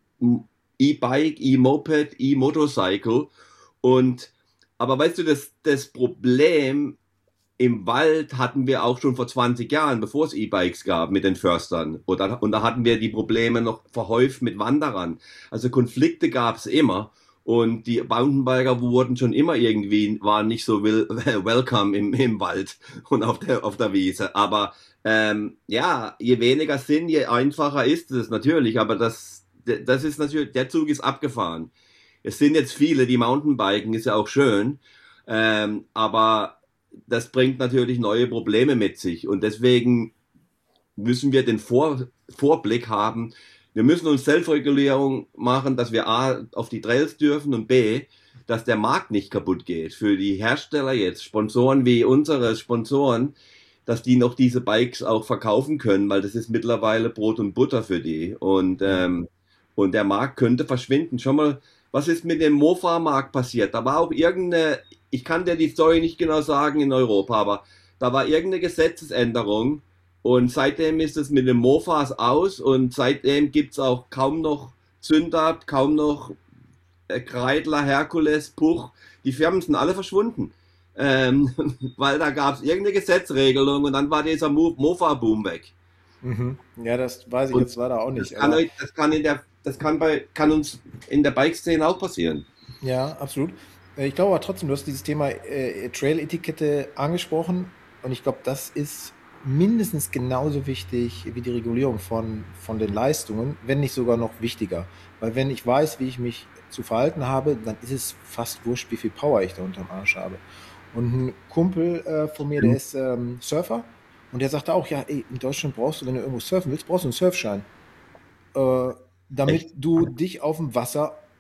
E-Bike, E-Moped, E-Motorcycle. Und, aber weißt du, das, das Problem im Wald hatten wir auch schon vor zwanzig Jahren, bevor es E-Bikes gab, mit den Förstern. Oder, und da hatten wir die Probleme noch verhäuft mit Wanderern. Also Konflikte gab es immer. Und die Mountainbiker wurden schon immer irgendwie, waren nicht so will, welcome im, im Wald und auf der, auf der Wiese. Aber ähm, ja, je weniger sind, je einfacher ist es natürlich. Aber das, das ist natürlich, der Zug ist abgefahren. Es sind jetzt viele, die Mountainbiken, ist ja auch schön. Ähm, aber das bringt natürlich neue Probleme mit sich. Und deswegen müssen wir den Vor Vorblick haben. Wir müssen uns Selbstregulierung machen, dass wir A, auf die Trails dürfen und B, dass der Markt nicht kaputt geht. Für die Hersteller jetzt, Sponsoren wie unsere Sponsoren, dass die noch diese Bikes auch verkaufen können, weil das ist mittlerweile Brot und Butter für die. Und, ähm, und der Markt könnte verschwinden. Schau mal, was ist mit dem Mofa-Markt passiert? Da war auch irgendeine, ich kann dir die Story nicht genau sagen in Europa, aber da war irgendeine Gesetzesänderung. Und seitdem ist es mit den Mofas aus und seitdem gibt's auch kaum noch Zünder, kaum noch äh, Kreidler, Herkules, Puch. Die Firmen sind alle verschwunden. Ähm, weil da gab's irgendeine Gesetzregelung und dann war dieser Mo Mofa-Boom weg. Mhm. Ja, das weiß ich Und jetzt leider auch das nicht. kann, Aber euch- das kann in der, das kann bei, kann uns in der Bike-Szene auch passieren. ja, absolut. Äh, Ich glaube aber trotzdem, du hast dieses Thema äh, Trail-Etikette angesprochen und ich glaube, das ist mindestens genauso wichtig wie die Regulierung von, von den Leistungen, wenn nicht sogar noch wichtiger. Weil wenn ich weiß, wie ich mich zu verhalten habe, dann ist es fast wurscht, wie viel Power ich da unterm Arsch habe. Und ein Kumpel äh, von mir, der ist ähm, Surfer und der sagte auch, ja, ey, in Deutschland brauchst du, wenn du irgendwo surfen willst, brauchst du einen Surfschein, äh, damit Echt? du dich auf dem Wasser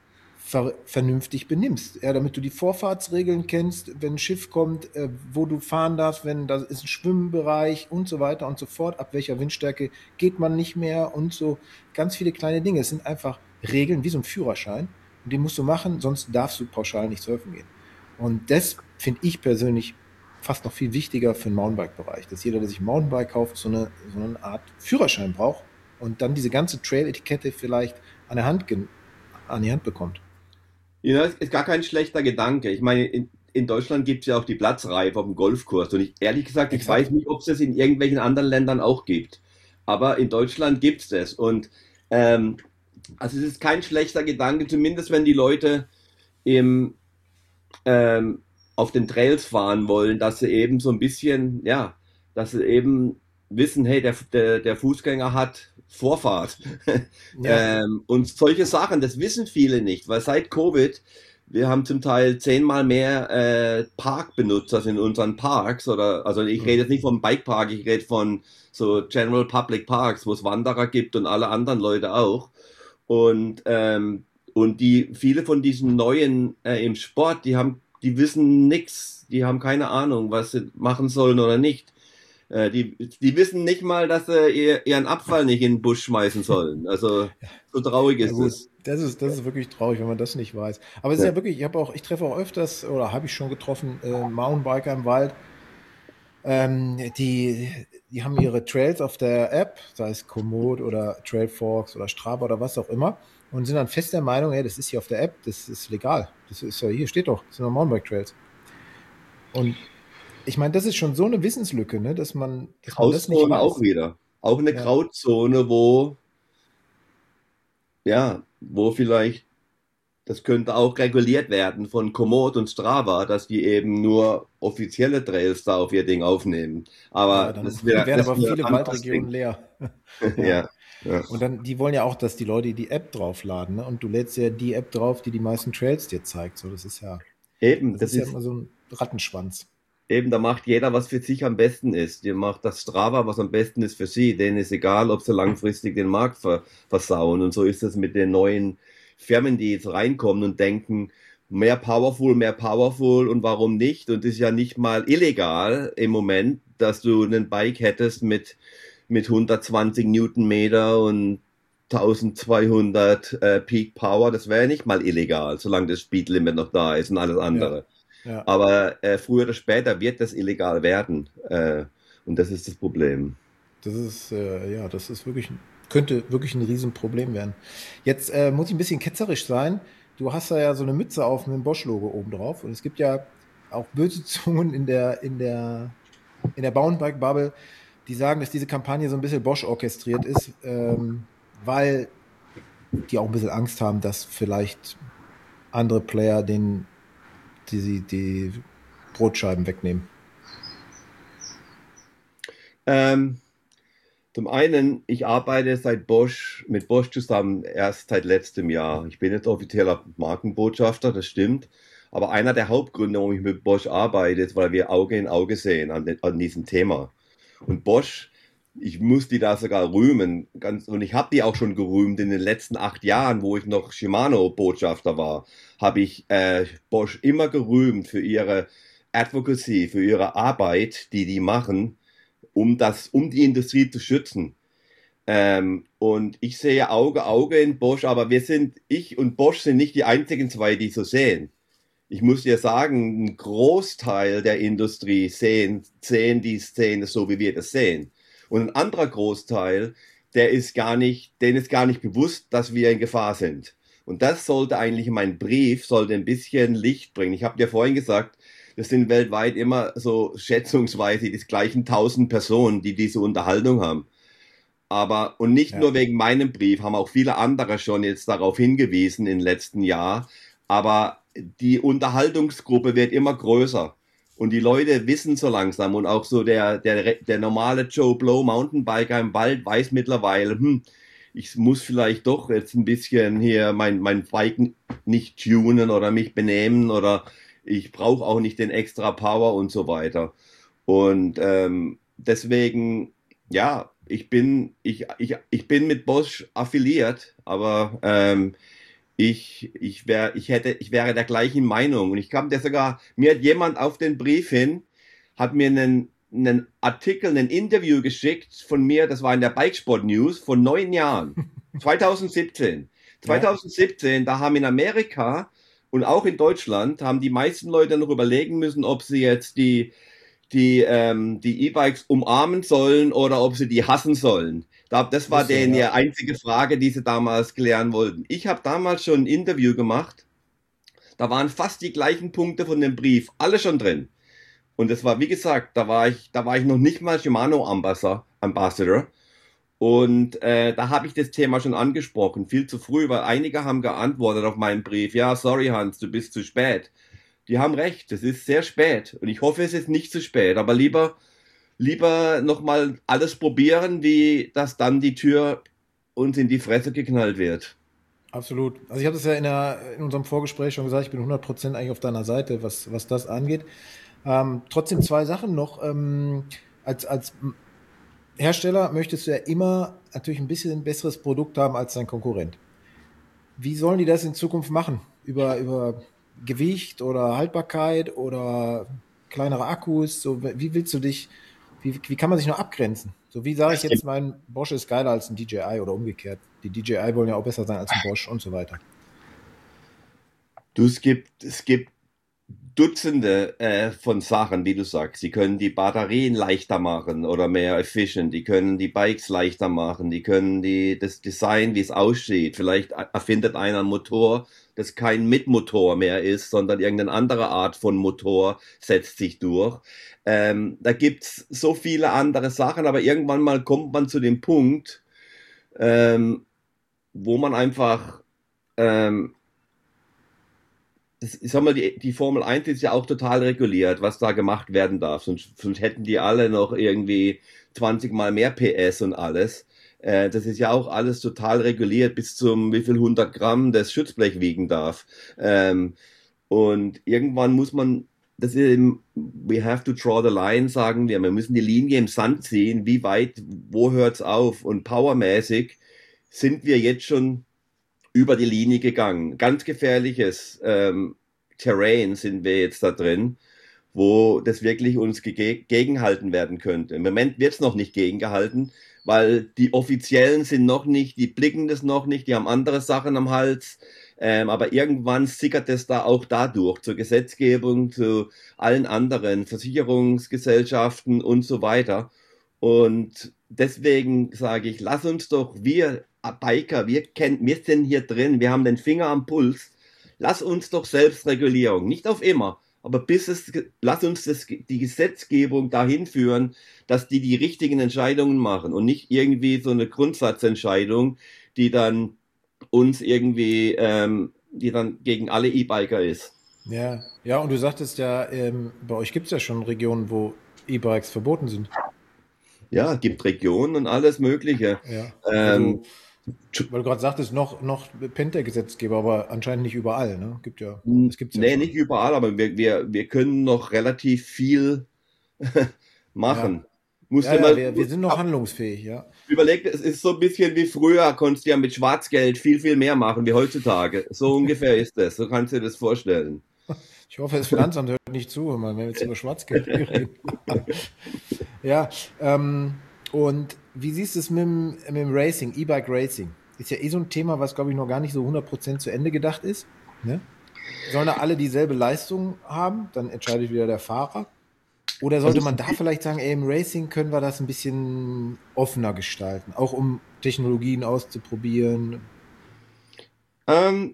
ver vernünftig benimmst. Ja, damit du die Vorfahrtsregeln kennst, wenn ein Schiff kommt, äh, wo du fahren darfst, wenn da ist ein Schwimmbereich und so weiter und so fort, ab welcher Windstärke geht man nicht mehr und so ganz viele kleine Dinge. Es sind einfach Regeln wie so ein Führerschein und den musst du machen, sonst darfst du pauschal nicht surfen gehen. Und das finde ich persönlich fast noch viel wichtiger für den Mountainbike-Bereich, dass jeder, der sich ein Mountainbike kauft, so eine, so eine Art Führerschein braucht und dann diese ganze Trail-Etikette vielleicht an der Hand, an die Hand bekommt. Ja, das ist gar kein schlechter Gedanke. Ich meine, in, in Deutschland gibt es ja auch die Platzreife auf dem Golfkurs. Und ich, ehrlich gesagt, ich Exakt. weiß nicht, ob es das in irgendwelchen anderen Ländern auch gibt. Aber in Deutschland gibt es das. Und ähm, also es ist kein schlechter Gedanke, zumindest wenn die Leute im, ähm, auf den Trails fahren wollen, dass sie eben so ein bisschen, ja, dass sie eben wissen, hey, der, der, der Fußgänger hat Vorfahrt. Ja, ähm, und solche Sachen, das wissen viele nicht, weil seit Covid, wir haben zum Teil zehnmal mehr äh, Parkbenutzer in unseren Parks, oder, also ich rede jetzt nicht vom Bikepark, ich rede von so General Public Parks, wo es Wanderer gibt und alle anderen Leute auch. Und, ähm, und die, viele von diesen Neuen äh, im Sport, die haben, die wissen nix, die haben keine Ahnung, was sie machen sollen oder nicht. Äh, die, die wissen nicht mal, dass sie ihr, ihren Abfall nicht in den Busch schmeißen sollen. Also so traurig ja ist gut. es. Das ist, das ist wirklich traurig, wenn man das nicht weiß. Aber es ist Ja. ja wirklich, ich habe auch, ich treffe auch öfters oder habe ich schon getroffen, äh, Mountainbiker im Wald. Ähm, die, die haben ihre Trails auf der App, sei es Komoot oder Trailforks oder Strava oder was auch immer, und sind dann fest der Meinung, hey, das ist hier auf der App, das ist legal. Das ist ja, hier steht doch, das sind doch Mountainbike-Trails. Und ich meine, das ist schon so eine Wissenslücke, ne, dass man, dass man das nicht Grauzonen auch weiß. wieder. Auch eine Ja, Grauzone, wo, ja, wo vielleicht, das könnte auch reguliert werden von Komoot und Strava, dass die eben nur offizielle Trails da auf ihr Ding aufnehmen. ja, Aber dann das wäre, wären das aber wäre ein viele anderes Waldregionen Ding. leer. Ja. Ja, ja. Und dann, die wollen ja auch, dass die Leute die App draufladen, ne? Und du lädst ja die App drauf, die die meisten Trails dir zeigt. So, das ist ja, Eben, das das ist ja ist, immer so ein Rattenschwanz. eben, da macht jeder, was für sich am besten ist. Die macht das Strava, was am besten ist für sie. Denen ist egal, ob sie langfristig den Markt ver versauen. Und so ist es mit den neuen Firmen, die jetzt reinkommen und denken, mehr powerful, mehr powerful und warum nicht? Und es ist ja nicht mal illegal im Moment, dass du einen Bike hättest mit, mit hundertzwanzig Newtonmeter und eintausendzweihundert äh, Peak Power. Das wäre ja nicht mal illegal, solange das Speedlimit noch da ist und alles Ja, andere. ja. Aber äh, früher oder später wird das illegal werden. Äh, und das ist das Problem. Das ist, äh, ja, das ist wirklich, könnte wirklich ein Riesenproblem werden. Jetzt äh, muss ich ein bisschen ketzerisch sein. Du hast da ja so eine Mütze auf mit dem Bosch-Logo oben drauf. Und es gibt ja auch böse Zungen in der, in der, in der Mountainbike-Bubble, die sagen, dass diese Kampagne so ein bisschen Bosch orchestriert ist, ähm, weil die auch ein bisschen Angst haben, dass vielleicht andere Player den, die, die Brotscheiben wegnehmen. Ähm, zum einen, ich arbeite seit Bosch, mit Bosch zusammen erst seit letztem Jahr. Ich bin jetzt offizieller Markenbotschafter, das stimmt. Aber einer der Hauptgründe, warum ich mit Bosch arbeite, ist, weil wir Auge in Auge sehen an, den, an diesem Thema. Und Bosch, ich muss die da sogar rühmen. Ganz, und ich habe die auch schon gerühmt in den letzten acht Jahren, wo ich noch Shimano-Botschafter war, habe ich äh, Bosch immer gerühmt für ihre Advocacy, für ihre Arbeit, die die machen, um das, um die Industrie zu schützen. Ähm, und ich sehe Auge Auge in Bosch, aber wir sind, ich und Bosch sind nicht die einzigen zwei, die so sehen. Ich muss dir sagen, ein Großteil der Industrie sehen, sehen die Szene so, wie wir das sehen. Und ein anderer Großteil, der ist gar nicht, denen ist gar nicht bewusst, dass wir in Gefahr sind. Und das sollte eigentlich mein Brief, sollte ein bisschen Licht bringen. Ich habe dir vorhin gesagt, das sind weltweit immer so schätzungsweise die gleichen tausend Personen, die diese Unterhaltung haben. Aber, und nicht Ja. nur wegen meinem Brief, haben auch viele andere schon jetzt darauf hingewiesen im letzten Jahr. Aber die Unterhaltungsgruppe wird immer größer. Und die Leute wissen so langsam und auch so der, der, der normale Joe Blow Mountainbiker im Wald weiß mittlerweile, hm, ich muss vielleicht doch jetzt ein bisschen hier mein, mein Bike nicht tunen oder mich benehmen oder ich brauche auch nicht den extra Power und so weiter. Und ähm, deswegen, ja, ich bin, ich, ich, ich bin mit Bosch affiliiert, aber ähm, ich, ich, wär, ich, hätte, ich wäre der gleichen Meinung. Und ich kam der sogar, mir hat jemand auf den Brief hin, hat mir einen, einen Artikel, ein Interview geschickt von mir, das war in der Bikesport News, von neun Jahren, zwanzig siebzehn. zwanzig siebzehn, da haben in Amerika und auch in Deutschland, haben die meisten Leute noch überlegen müssen, ob sie jetzt die die ähm, die E-Bikes umarmen sollen oder ob sie die hassen sollen. Das war denen ja einzige Frage, die sie damals klären wollten. Ich habe damals schon ein Interview gemacht, da waren fast die gleichen Punkte von dem Brief, alle schon drin. Und das war, wie gesagt, da war ich, da war ich noch nicht mal Shimano Ambassador. Und äh, da habe ich das Thema schon angesprochen, viel zu früh, weil einige haben geantwortet auf meinen Brief, ja, sorry Hans, du bist zu spät. Die haben recht, es ist sehr spät und ich hoffe, es ist nicht zu spät, aber lieber, lieber nochmal alles probieren, wie dass dann die Tür uns in die Fresse geknallt wird. Absolut. Also ich habe das ja in, der, in unserem Vorgespräch schon gesagt, ich bin hundert Prozent eigentlich auf deiner Seite, was, was das angeht. Ähm, trotzdem zwei Sachen noch. Ähm, als, als Hersteller möchtest du ja immer natürlich ein bisschen ein besseres Produkt haben als dein Konkurrent. Wie sollen die das in Zukunft machen? Über, über Gewicht oder Haltbarkeit oder kleinere Akkus? So, wie willst du dich, wie, wie kann man sich noch abgrenzen? So, wie sage ich jetzt, mein Bosch ist geiler als ein D J I oder umgekehrt? Die D J I wollen ja auch besser sein als ein Bosch und so weiter. Du, es gibt, es gibt Dutzende äh, von Sachen, wie du sagst. Sie können die Batterien leichter machen oder mehr efficient. Die können die Bikes leichter machen. Die können die, das Design, wie es aussieht. Vielleicht erfindet einer einen Motor, das kein Mitmotor mehr ist, sondern irgendeine andere Art von Motor setzt sich durch. Ähm, da gibt's so viele andere Sachen, aber irgendwann mal kommt man zu dem Punkt, ähm, wo man einfach ähm, ich sag mal, die, die Formel eins ist ja auch total reguliert, was da gemacht werden darf. Sonst, sonst hätten die alle noch irgendwie zwanzig Mal mehr P S und alles. Äh, das ist ja auch alles total reguliert, bis zum wie viel hundert Gramm das Schutzblech wiegen darf. Ähm, und irgendwann muss man, das ist eben, we have to draw the line, sagen wir. Wir müssen die Linie im Sand ziehen, wie weit, wo hört's auf? Und powermäßig sind wir jetzt schon über die Linie gegangen. Ganz gefährliches ähm, Terrain sind wir jetzt da drin, wo das wirklich uns ge- gegenhalten werden könnte. Im Moment wird es noch nicht gegengehalten, weil die Offiziellen sind noch nicht, die blicken das noch nicht, die haben andere Sachen am Hals, ähm, aber irgendwann sickert es da auch dadurch, zur Gesetzgebung, zu allen anderen Versicherungsgesellschaften und so weiter. Und deswegen sage ich, lass uns doch, wir Biker, wir kennen, wir sind hier drin, wir haben den Finger am Puls, lass uns doch Selbstregulierung, nicht auf immer, aber bis es, lass uns das, die Gesetzgebung dahin führen, dass die die richtigen Entscheidungen machen und nicht irgendwie so eine Grundsatzentscheidung, die dann uns irgendwie, ähm, die dann gegen alle E-Biker ist. Ja, ja, und du sagtest ja, ähm, bei euch gibt es ja schon Regionen, wo E-Bikes verboten sind. Ja, es gibt Regionen und alles Mögliche. Ja, ähm, also, weil du gerade sagtest, noch, noch pennt der Gesetzgeber, aber anscheinend nicht überall, ne? Gibt ja, das gibt's ja nee, schon. Nicht überall, aber wir, wir, wir können noch relativ viel machen. Ja, ja, ja mal, wir, wir sind noch ab, handlungsfähig, ja. Überlegt, es ist so ein bisschen wie früher, konntest du ja mit Schwarzgeld viel, viel mehr machen wie heutzutage. So ungefähr ist das, so kannst du dir das vorstellen. Ich hoffe, das Finanzamt hört nicht zu, wenn wir jetzt über Schwarzgeld reden. Ja, ähm, und wie siehst du es mit dem, mit dem Racing, E-Bike Racing? Ist ja eh so ein Thema, was, glaube ich, noch gar nicht so hundert Prozent zu Ende gedacht ist. Ne? Sollen da alle dieselbe Leistung haben? Dann entscheidet wieder der Fahrer. Oder sollte man da vielleicht sagen, ey, im Racing können wir das ein bisschen offener gestalten, auch um Technologien auszuprobieren? Ähm,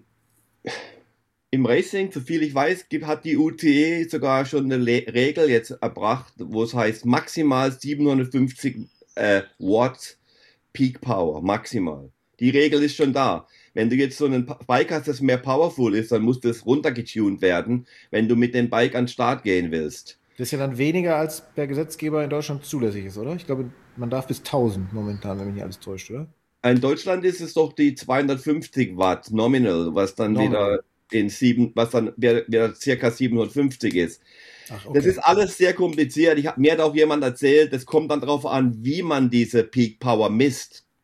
Im Racing, soviel ich weiß, hat die U T E sogar schon eine Le- Regel jetzt erbracht, wo es heißt maximal siebenhundertfünfzig äh, Watt Peak Power, maximal. Die Regel ist schon da. Wenn du jetzt so ein Bike hast, das mehr powerful ist, dann muss das runtergetuned werden, wenn du mit dem Bike an den Start gehen willst. Das ist ja dann weniger, als der Gesetzgeber in Deutschland zulässig ist, oder? Ich glaube, man darf bis tausend momentan, wenn mich nicht alles täuscht, oder? In Deutschland ist es doch die zweihundertfünfzig Watt Nominal, was dann nominal. wieder den sieben, was dann wieder circa siebenhundertfünfzig ist. Ach, okay. Das ist alles sehr kompliziert. Ich hab, mir hat auch jemand erzählt, das kommt dann darauf an, wie man diese Peak Power misst.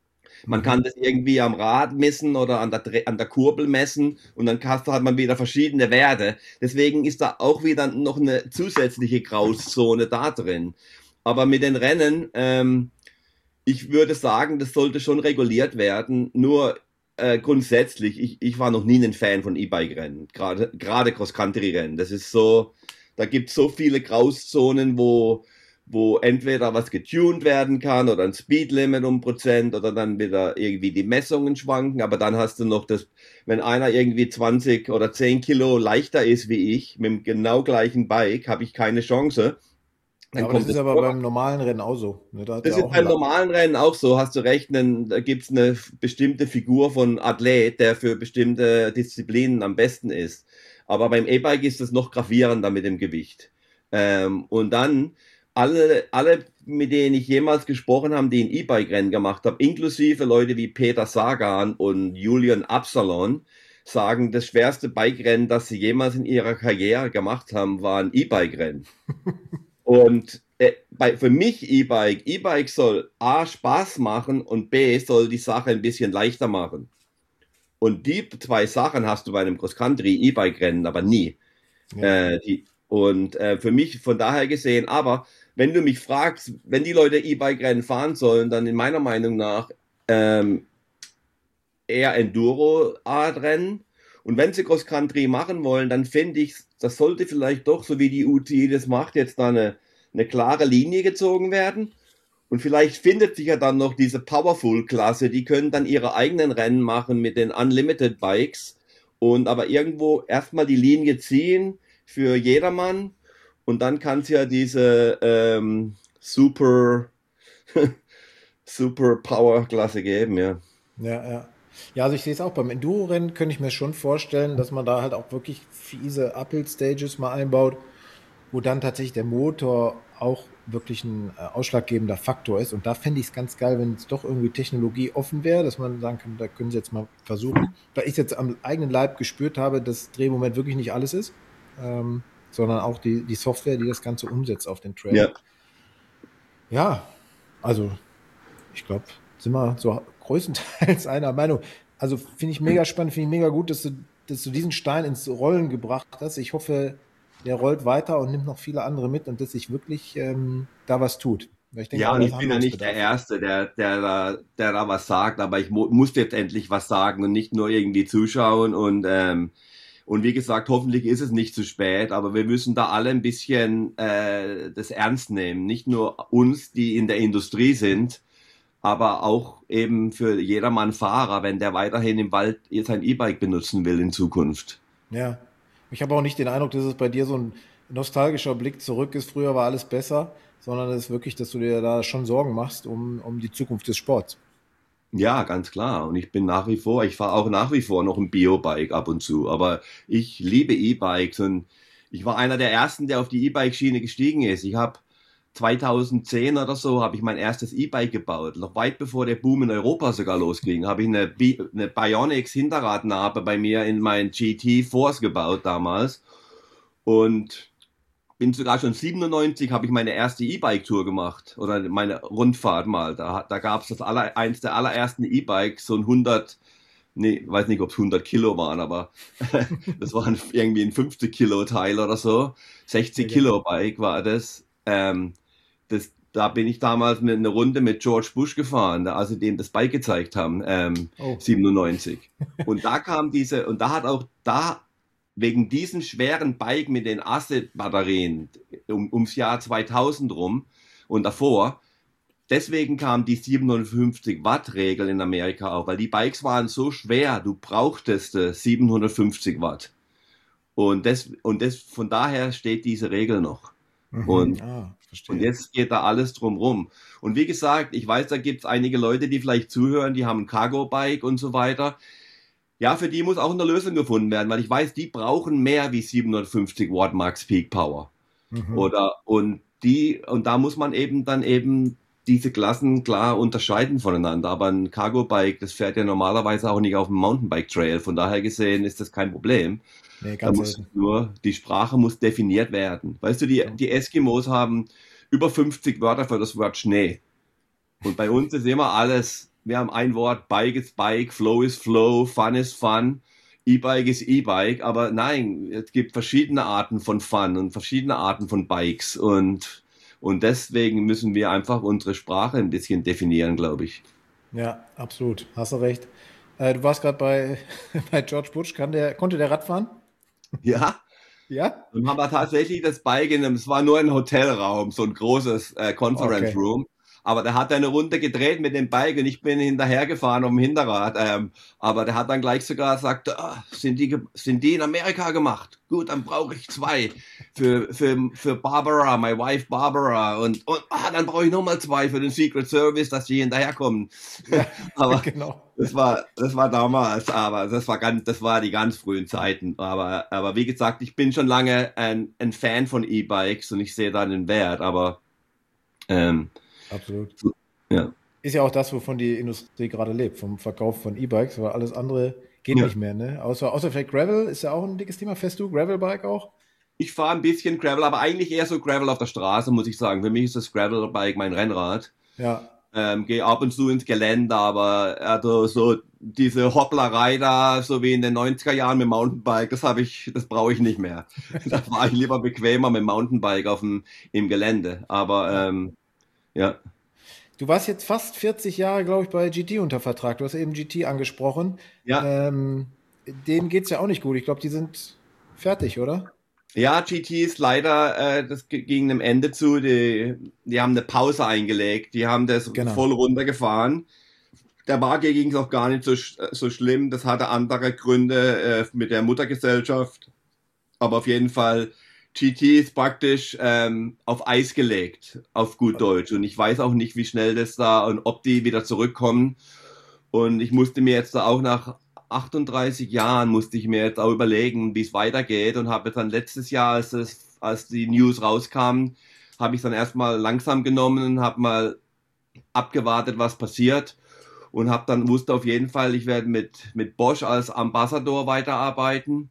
Man mhm. kann das irgendwie am Rad messen oder an der, an der Kurbel messen und dann hast, hat man wieder verschiedene Werte. Deswegen ist da auch wieder noch eine zusätzliche Grauzone da drin. Aber mit den Rennen, ähm, ich würde sagen, das sollte schon reguliert werden. Nur äh, grundsätzlich, ich, ich war noch nie ein Fan von E-Bike-Rennen, gerade gerade Cross-Country-Rennen. Das ist so, da gibt es so viele Grauzonen, wo wo entweder was getuned werden kann oder ein Speedlimit um Prozent oder dann wieder irgendwie die Messungen schwanken, aber dann hast du noch das, wenn einer irgendwie zwanzig oder zehn Kilo leichter ist wie ich, mit dem genau gleichen Bike, habe ich keine Chance. Dann ja, aber das ist aber vor. beim normalen Rennen auch so. Ne? Da das ist beim normalen Rennen auch so, hast du recht, denn da gibt's eine bestimmte Figur von Athlet, der für bestimmte Disziplinen am besten ist. Aber beim E-Bike ist das noch gravierender mit dem Gewicht. Ähm, und dann Alle, alle, mit denen ich jemals gesprochen habe, die ein E-Bike-Rennen gemacht haben, inklusive Leute wie Peter Sagan und Julian Absalon, sagen, das schwerste Bike-Rennen, das sie jemals in ihrer Karriere gemacht haben, war ein E-Bike-Rennen. Und äh, bei, für mich E-Bike, E-Bike soll A, Spaß machen und B, soll die Sache ein bisschen leichter machen. Und die zwei Sachen hast du bei einem Cross-Country-E-Bike-Rennen aber nie. Ja. Äh, die, und äh, für mich von daher gesehen, aber wenn du mich fragst, wenn die Leute E-Bike-Rennen fahren sollen, dann in meiner Meinung nach ähm, eher Enduro-Art-Rennen. Und wenn sie Cross-Country machen wollen, dann finde ich, das sollte vielleicht doch, so wie die U T I das macht, jetzt da eine, eine klare Linie gezogen werden. Und vielleicht findet sich ja dann noch diese Powerful-Klasse, die können dann ihre eigenen Rennen machen mit den Unlimited Bikes und aber irgendwo erstmal die Linie ziehen für jedermann. Und dann kann es ja diese ähm, Super, Super Power-Klasse geben, ja. Ja, ja. Ja, also ich sehe es auch beim Enduro-Rennen, könnte ich mir schon vorstellen, dass man da halt auch wirklich fiese Uphill-Stages mal einbaut, wo dann tatsächlich der Motor auch wirklich ein äh, ausschlaggebender Faktor ist. Und da fände ich es ganz geil, wenn es doch irgendwie Technologie offen wäre, dass man sagen kann, da können sie jetzt mal versuchen. Weil ich jetzt am eigenen Leib gespürt habe, dass Drehmoment wirklich nicht alles ist. Ähm, sondern auch die, die Software, die das Ganze umsetzt auf den Trail. Ja, ja, also ich glaube, sind wir so größtenteils einer Meinung. Also finde ich mega spannend, finde ich mega gut, dass du, dass du diesen Stein ins Rollen gebracht hast. Ich hoffe, der rollt weiter und nimmt noch viele andere mit und dass sich wirklich ähm, da was tut. Ich denke, ja, und ich bin ja nicht der Erste, der, der, da, der da was sagt, aber ich mu- muss jetzt endlich was sagen und nicht nur irgendwie zuschauen und ähm, Und wie gesagt, hoffentlich ist es nicht zu spät, aber wir müssen da alle ein bisschen äh, das ernst nehmen. Nicht nur uns, die in der Industrie sind, aber auch eben für jedermann Fahrer, wenn der weiterhin im Wald sein E-Bike benutzen will in Zukunft. Ja, ich habe auch nicht den Eindruck, dass es bei dir so ein nostalgischer Blick zurück ist. Früher war alles besser, sondern es ist wirklich, dass du dir da schon Sorgen machst um, um die Zukunft des Sports. Ja, ganz klar. Und ich bin nach wie vor, ich fahre auch nach wie vor noch ein Bio-Bike ab und zu. Aber ich liebe E-Bikes und ich war einer der ersten, der auf die E-Bike-Schiene gestiegen ist. Ich habe zweitausendzehn oder so habe ich mein erstes E-Bike gebaut. Noch weit bevor der Boom in Europa sogar losging, habe ich eine, Bi- eine Bionics Hinterradnabe bei mir in mein G T Force gebaut damals. Und bin sogar schon siebenundneunzig, habe ich meine erste E-Bike-Tour gemacht oder meine Rundfahrt mal. Da, da gab es das aller, eins der allerersten E-Bikes, so ein hundert, nee, weiß nicht, ob es hundert Kilo waren, aber das war ein, irgendwie ein fünfzig Kilo Teil oder so. sechzig Kilo Bike war das. Ähm, das. Da bin ich damals mit eine Runde mit George Bush gefahren, als sie dem das Bike gezeigt haben, ähm, oh. siebenundneunzig. Und da kam diese, und da hat auch, da wegen diesen schweren Bike mit den Acid-Batterien um, ums Jahr zweitausend rum und davor, deswegen kam die siebenhundertfünfzig Watt Regel in Amerika auch, weil die Bikes waren so schwer, du brauchtest siebenhundertfünfzig Watt. Und, das, und das, von daher steht diese Regel noch. Mhm, und, ah, und jetzt geht da alles drum rum. Und wie gesagt, ich weiß, da gibt es einige Leute, die vielleicht zuhören, die haben ein Cargo-Bike und so weiter. Ja, für die muss auch eine Lösung gefunden werden, weil ich weiß, die brauchen mehr wie siebenhundertfünfzig Watt Max Peak Power. Mhm. Oder, und die, und da muss man eben dann eben diese Klassen klar unterscheiden voneinander. Aber ein Cargo-Bike, das fährt ja normalerweise auch nicht auf dem Mountainbike-Trail. Von daher gesehen ist das kein Problem. Nee, ganz da muss nur, die Sprache muss definiert werden. Weißt du, die, die Eskimos haben über fünfzig Wörter für das Wort Schnee. Und bei uns ist immer alles wir haben ein Wort, Bike ist Bike, Flow ist Flow, Fun ist Fun, E-Bike ist E-Bike, aber nein, es gibt verschiedene Arten von Fun und verschiedene Arten von Bikes und, und deswegen müssen wir einfach unsere Sprache ein bisschen definieren, glaube ich. Ja, absolut. Hast du recht. Äh, du warst gerade bei, bei George Bush. Kann der, konnte der Rad fahren? Ja. Ja? Dann haben wir tatsächlich das Bike in einem, es war nur ein Hotelraum, so ein großes äh, Conference Okay. Room. Aber der hat eine Runde gedreht mit dem Bike und ich bin hinterhergefahren auf dem Hinterrad. Ähm, aber der hat dann gleich sogar gesagt, ah, sind die, ge- sind die in Amerika gemacht? Gut, dann brauche ich zwei für, für, für Barbara, my wife Barbara. Und, und ah, dann brauche ich nochmal zwei für den Secret Service, dass die hinterherkommen. Ja, Aber genau. das war, das war damals, aber das war ganz, das war die ganz frühen Zeiten. Aber, aber wie gesagt, ich bin schon lange ein, ein Fan von E-Bikes und ich sehe da den Wert, aber, ähm, Absolut. ja. Ist ja auch das, wovon die Industrie gerade lebt, vom Verkauf von E-Bikes, weil alles andere geht Ja. nicht mehr, ne? Außer, außer vielleicht Gravel ist ja auch ein dickes Thema. Fährst du Gravelbike auch? Ich fahre ein bisschen Gravel, aber eigentlich eher so Gravel auf der Straße, muss ich sagen. Für mich ist das Gravelbike mein Rennrad. Ja, Ähm, gehe ab und zu ins Gelände, aber also so diese Hopplerei da, so wie in den neunziger Jahren mit Mountainbike, das habe ich, das brauche ich nicht mehr. Da war ich lieber bequemer mit Mountainbike auf dem, im Gelände. Aber ähm, ja. du warst jetzt fast vierzig Jahre, glaube ich, bei G T unter Vertrag. Du hast eben G T angesprochen. Ja, Ähm, denen geht's ja auch nicht gut. Ich glaube, die sind fertig, oder? ja, G T ist leider, äh, das g- ging einem Ende zu. Die, die haben eine Pause eingelegt. Die haben das Genau. voll runtergefahren. Der Marke ging es auch gar nicht so, sch- so schlimm. Das hatte andere Gründe äh, mit der Muttergesellschaft. Aber auf jeden Fall, G T ist praktisch ähm, auf Eis gelegt, auf gut Deutsch. Und ich weiß auch nicht, wie schnell das da und ob die wieder zurückkommen. Und ich musste mir jetzt da auch nach achtunddreißig Jahren, musste ich mir jetzt auch überlegen, wie es weitergeht. Und habe dann letztes Jahr, als, es, als die News rauskamen, habe ich dann erstmal langsam genommen und habe mal abgewartet, was passiert. Und habe dann wusste auf jeden Fall, ich werde mit, mit Bosch als Ambassador weiterarbeiten.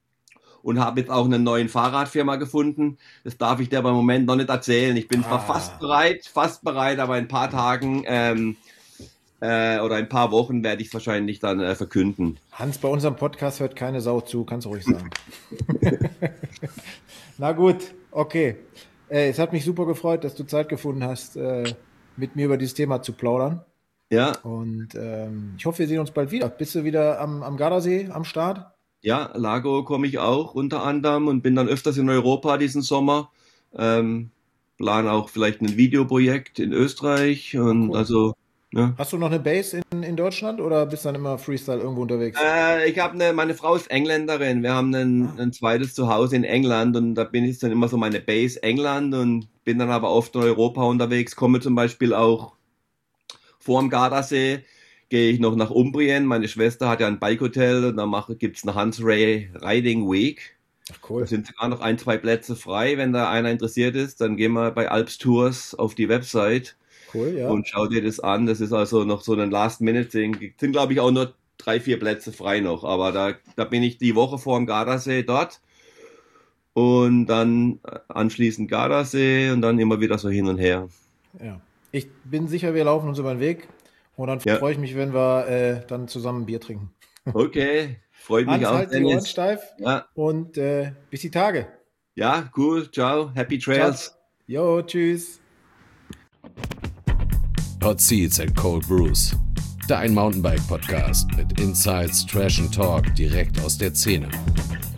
Und habe jetzt auch eine neue Fahrradfirma gefunden. Das darf ich dir aber im Moment noch nicht erzählen. Ich bin zwar Ah. fast bereit, fast bereit, aber in ein paar Tagen ähm, äh, oder ein paar Wochen werde ich es wahrscheinlich dann äh, verkünden. Hans, bei unserem Podcast hört keine Sau zu, kannst du ruhig sagen. Na gut, okay. Äh, es hat mich super gefreut, dass du Zeit gefunden hast, äh, mit mir über dieses Thema zu plaudern. Ja, Und ähm, ich hoffe, wir sehen uns bald wieder. Bist du wieder am, am Gardasee am Start? ja, Lago komme ich auch unter anderem und bin dann öfters in Europa diesen Sommer. Ähm, plan auch vielleicht ein Videoprojekt in Österreich und Cool. also, ja. Hast du noch eine Base in, in Deutschland oder bist dann immer Freestyle irgendwo unterwegs? Äh, ich habe eine, meine Frau ist Engländerin. Wir haben ein, Ah. ein zweites Zuhause in England und da bin ich dann immer so meine Base England und bin dann aber oft in Europa unterwegs. Komme zum Beispiel auch vor dem Gardasee, gehe ich noch nach Umbrien. Meine Schwester hat ja ein Bike-Hotel und da gibt es eine Hans Ray Riding Week. Ach Da cool. sind sogar noch ein, zwei Plätze frei. Wenn da einer interessiert ist, dann gehen wir bei Alps Tours auf die Website Cool, ja. und schau dir das an. Das ist also noch so ein Last-Minute-Ding. Sind, glaube ich, auch nur drei, vier Plätze frei noch. Aber da, da bin ich die Woche vor dem Gardasee dort und dann anschließend Gardasee und dann immer wieder so hin und her. Ja. Ich bin sicher, wir laufen uns über den Weg. Und dann Ja. freue ich mich, wenn wir äh, dann zusammen ein Bier trinken. Okay, freut mich Hans, auch, halt die Ohren Dennis. steif Ja, und äh, bis die Tage. ja, cool. Ciao. Happy Trails. Jo, tschüss. Hot Seats and Cold Brews. Dein Mountainbike-Podcast mit Insights, Trash and Talk direkt aus der Szene.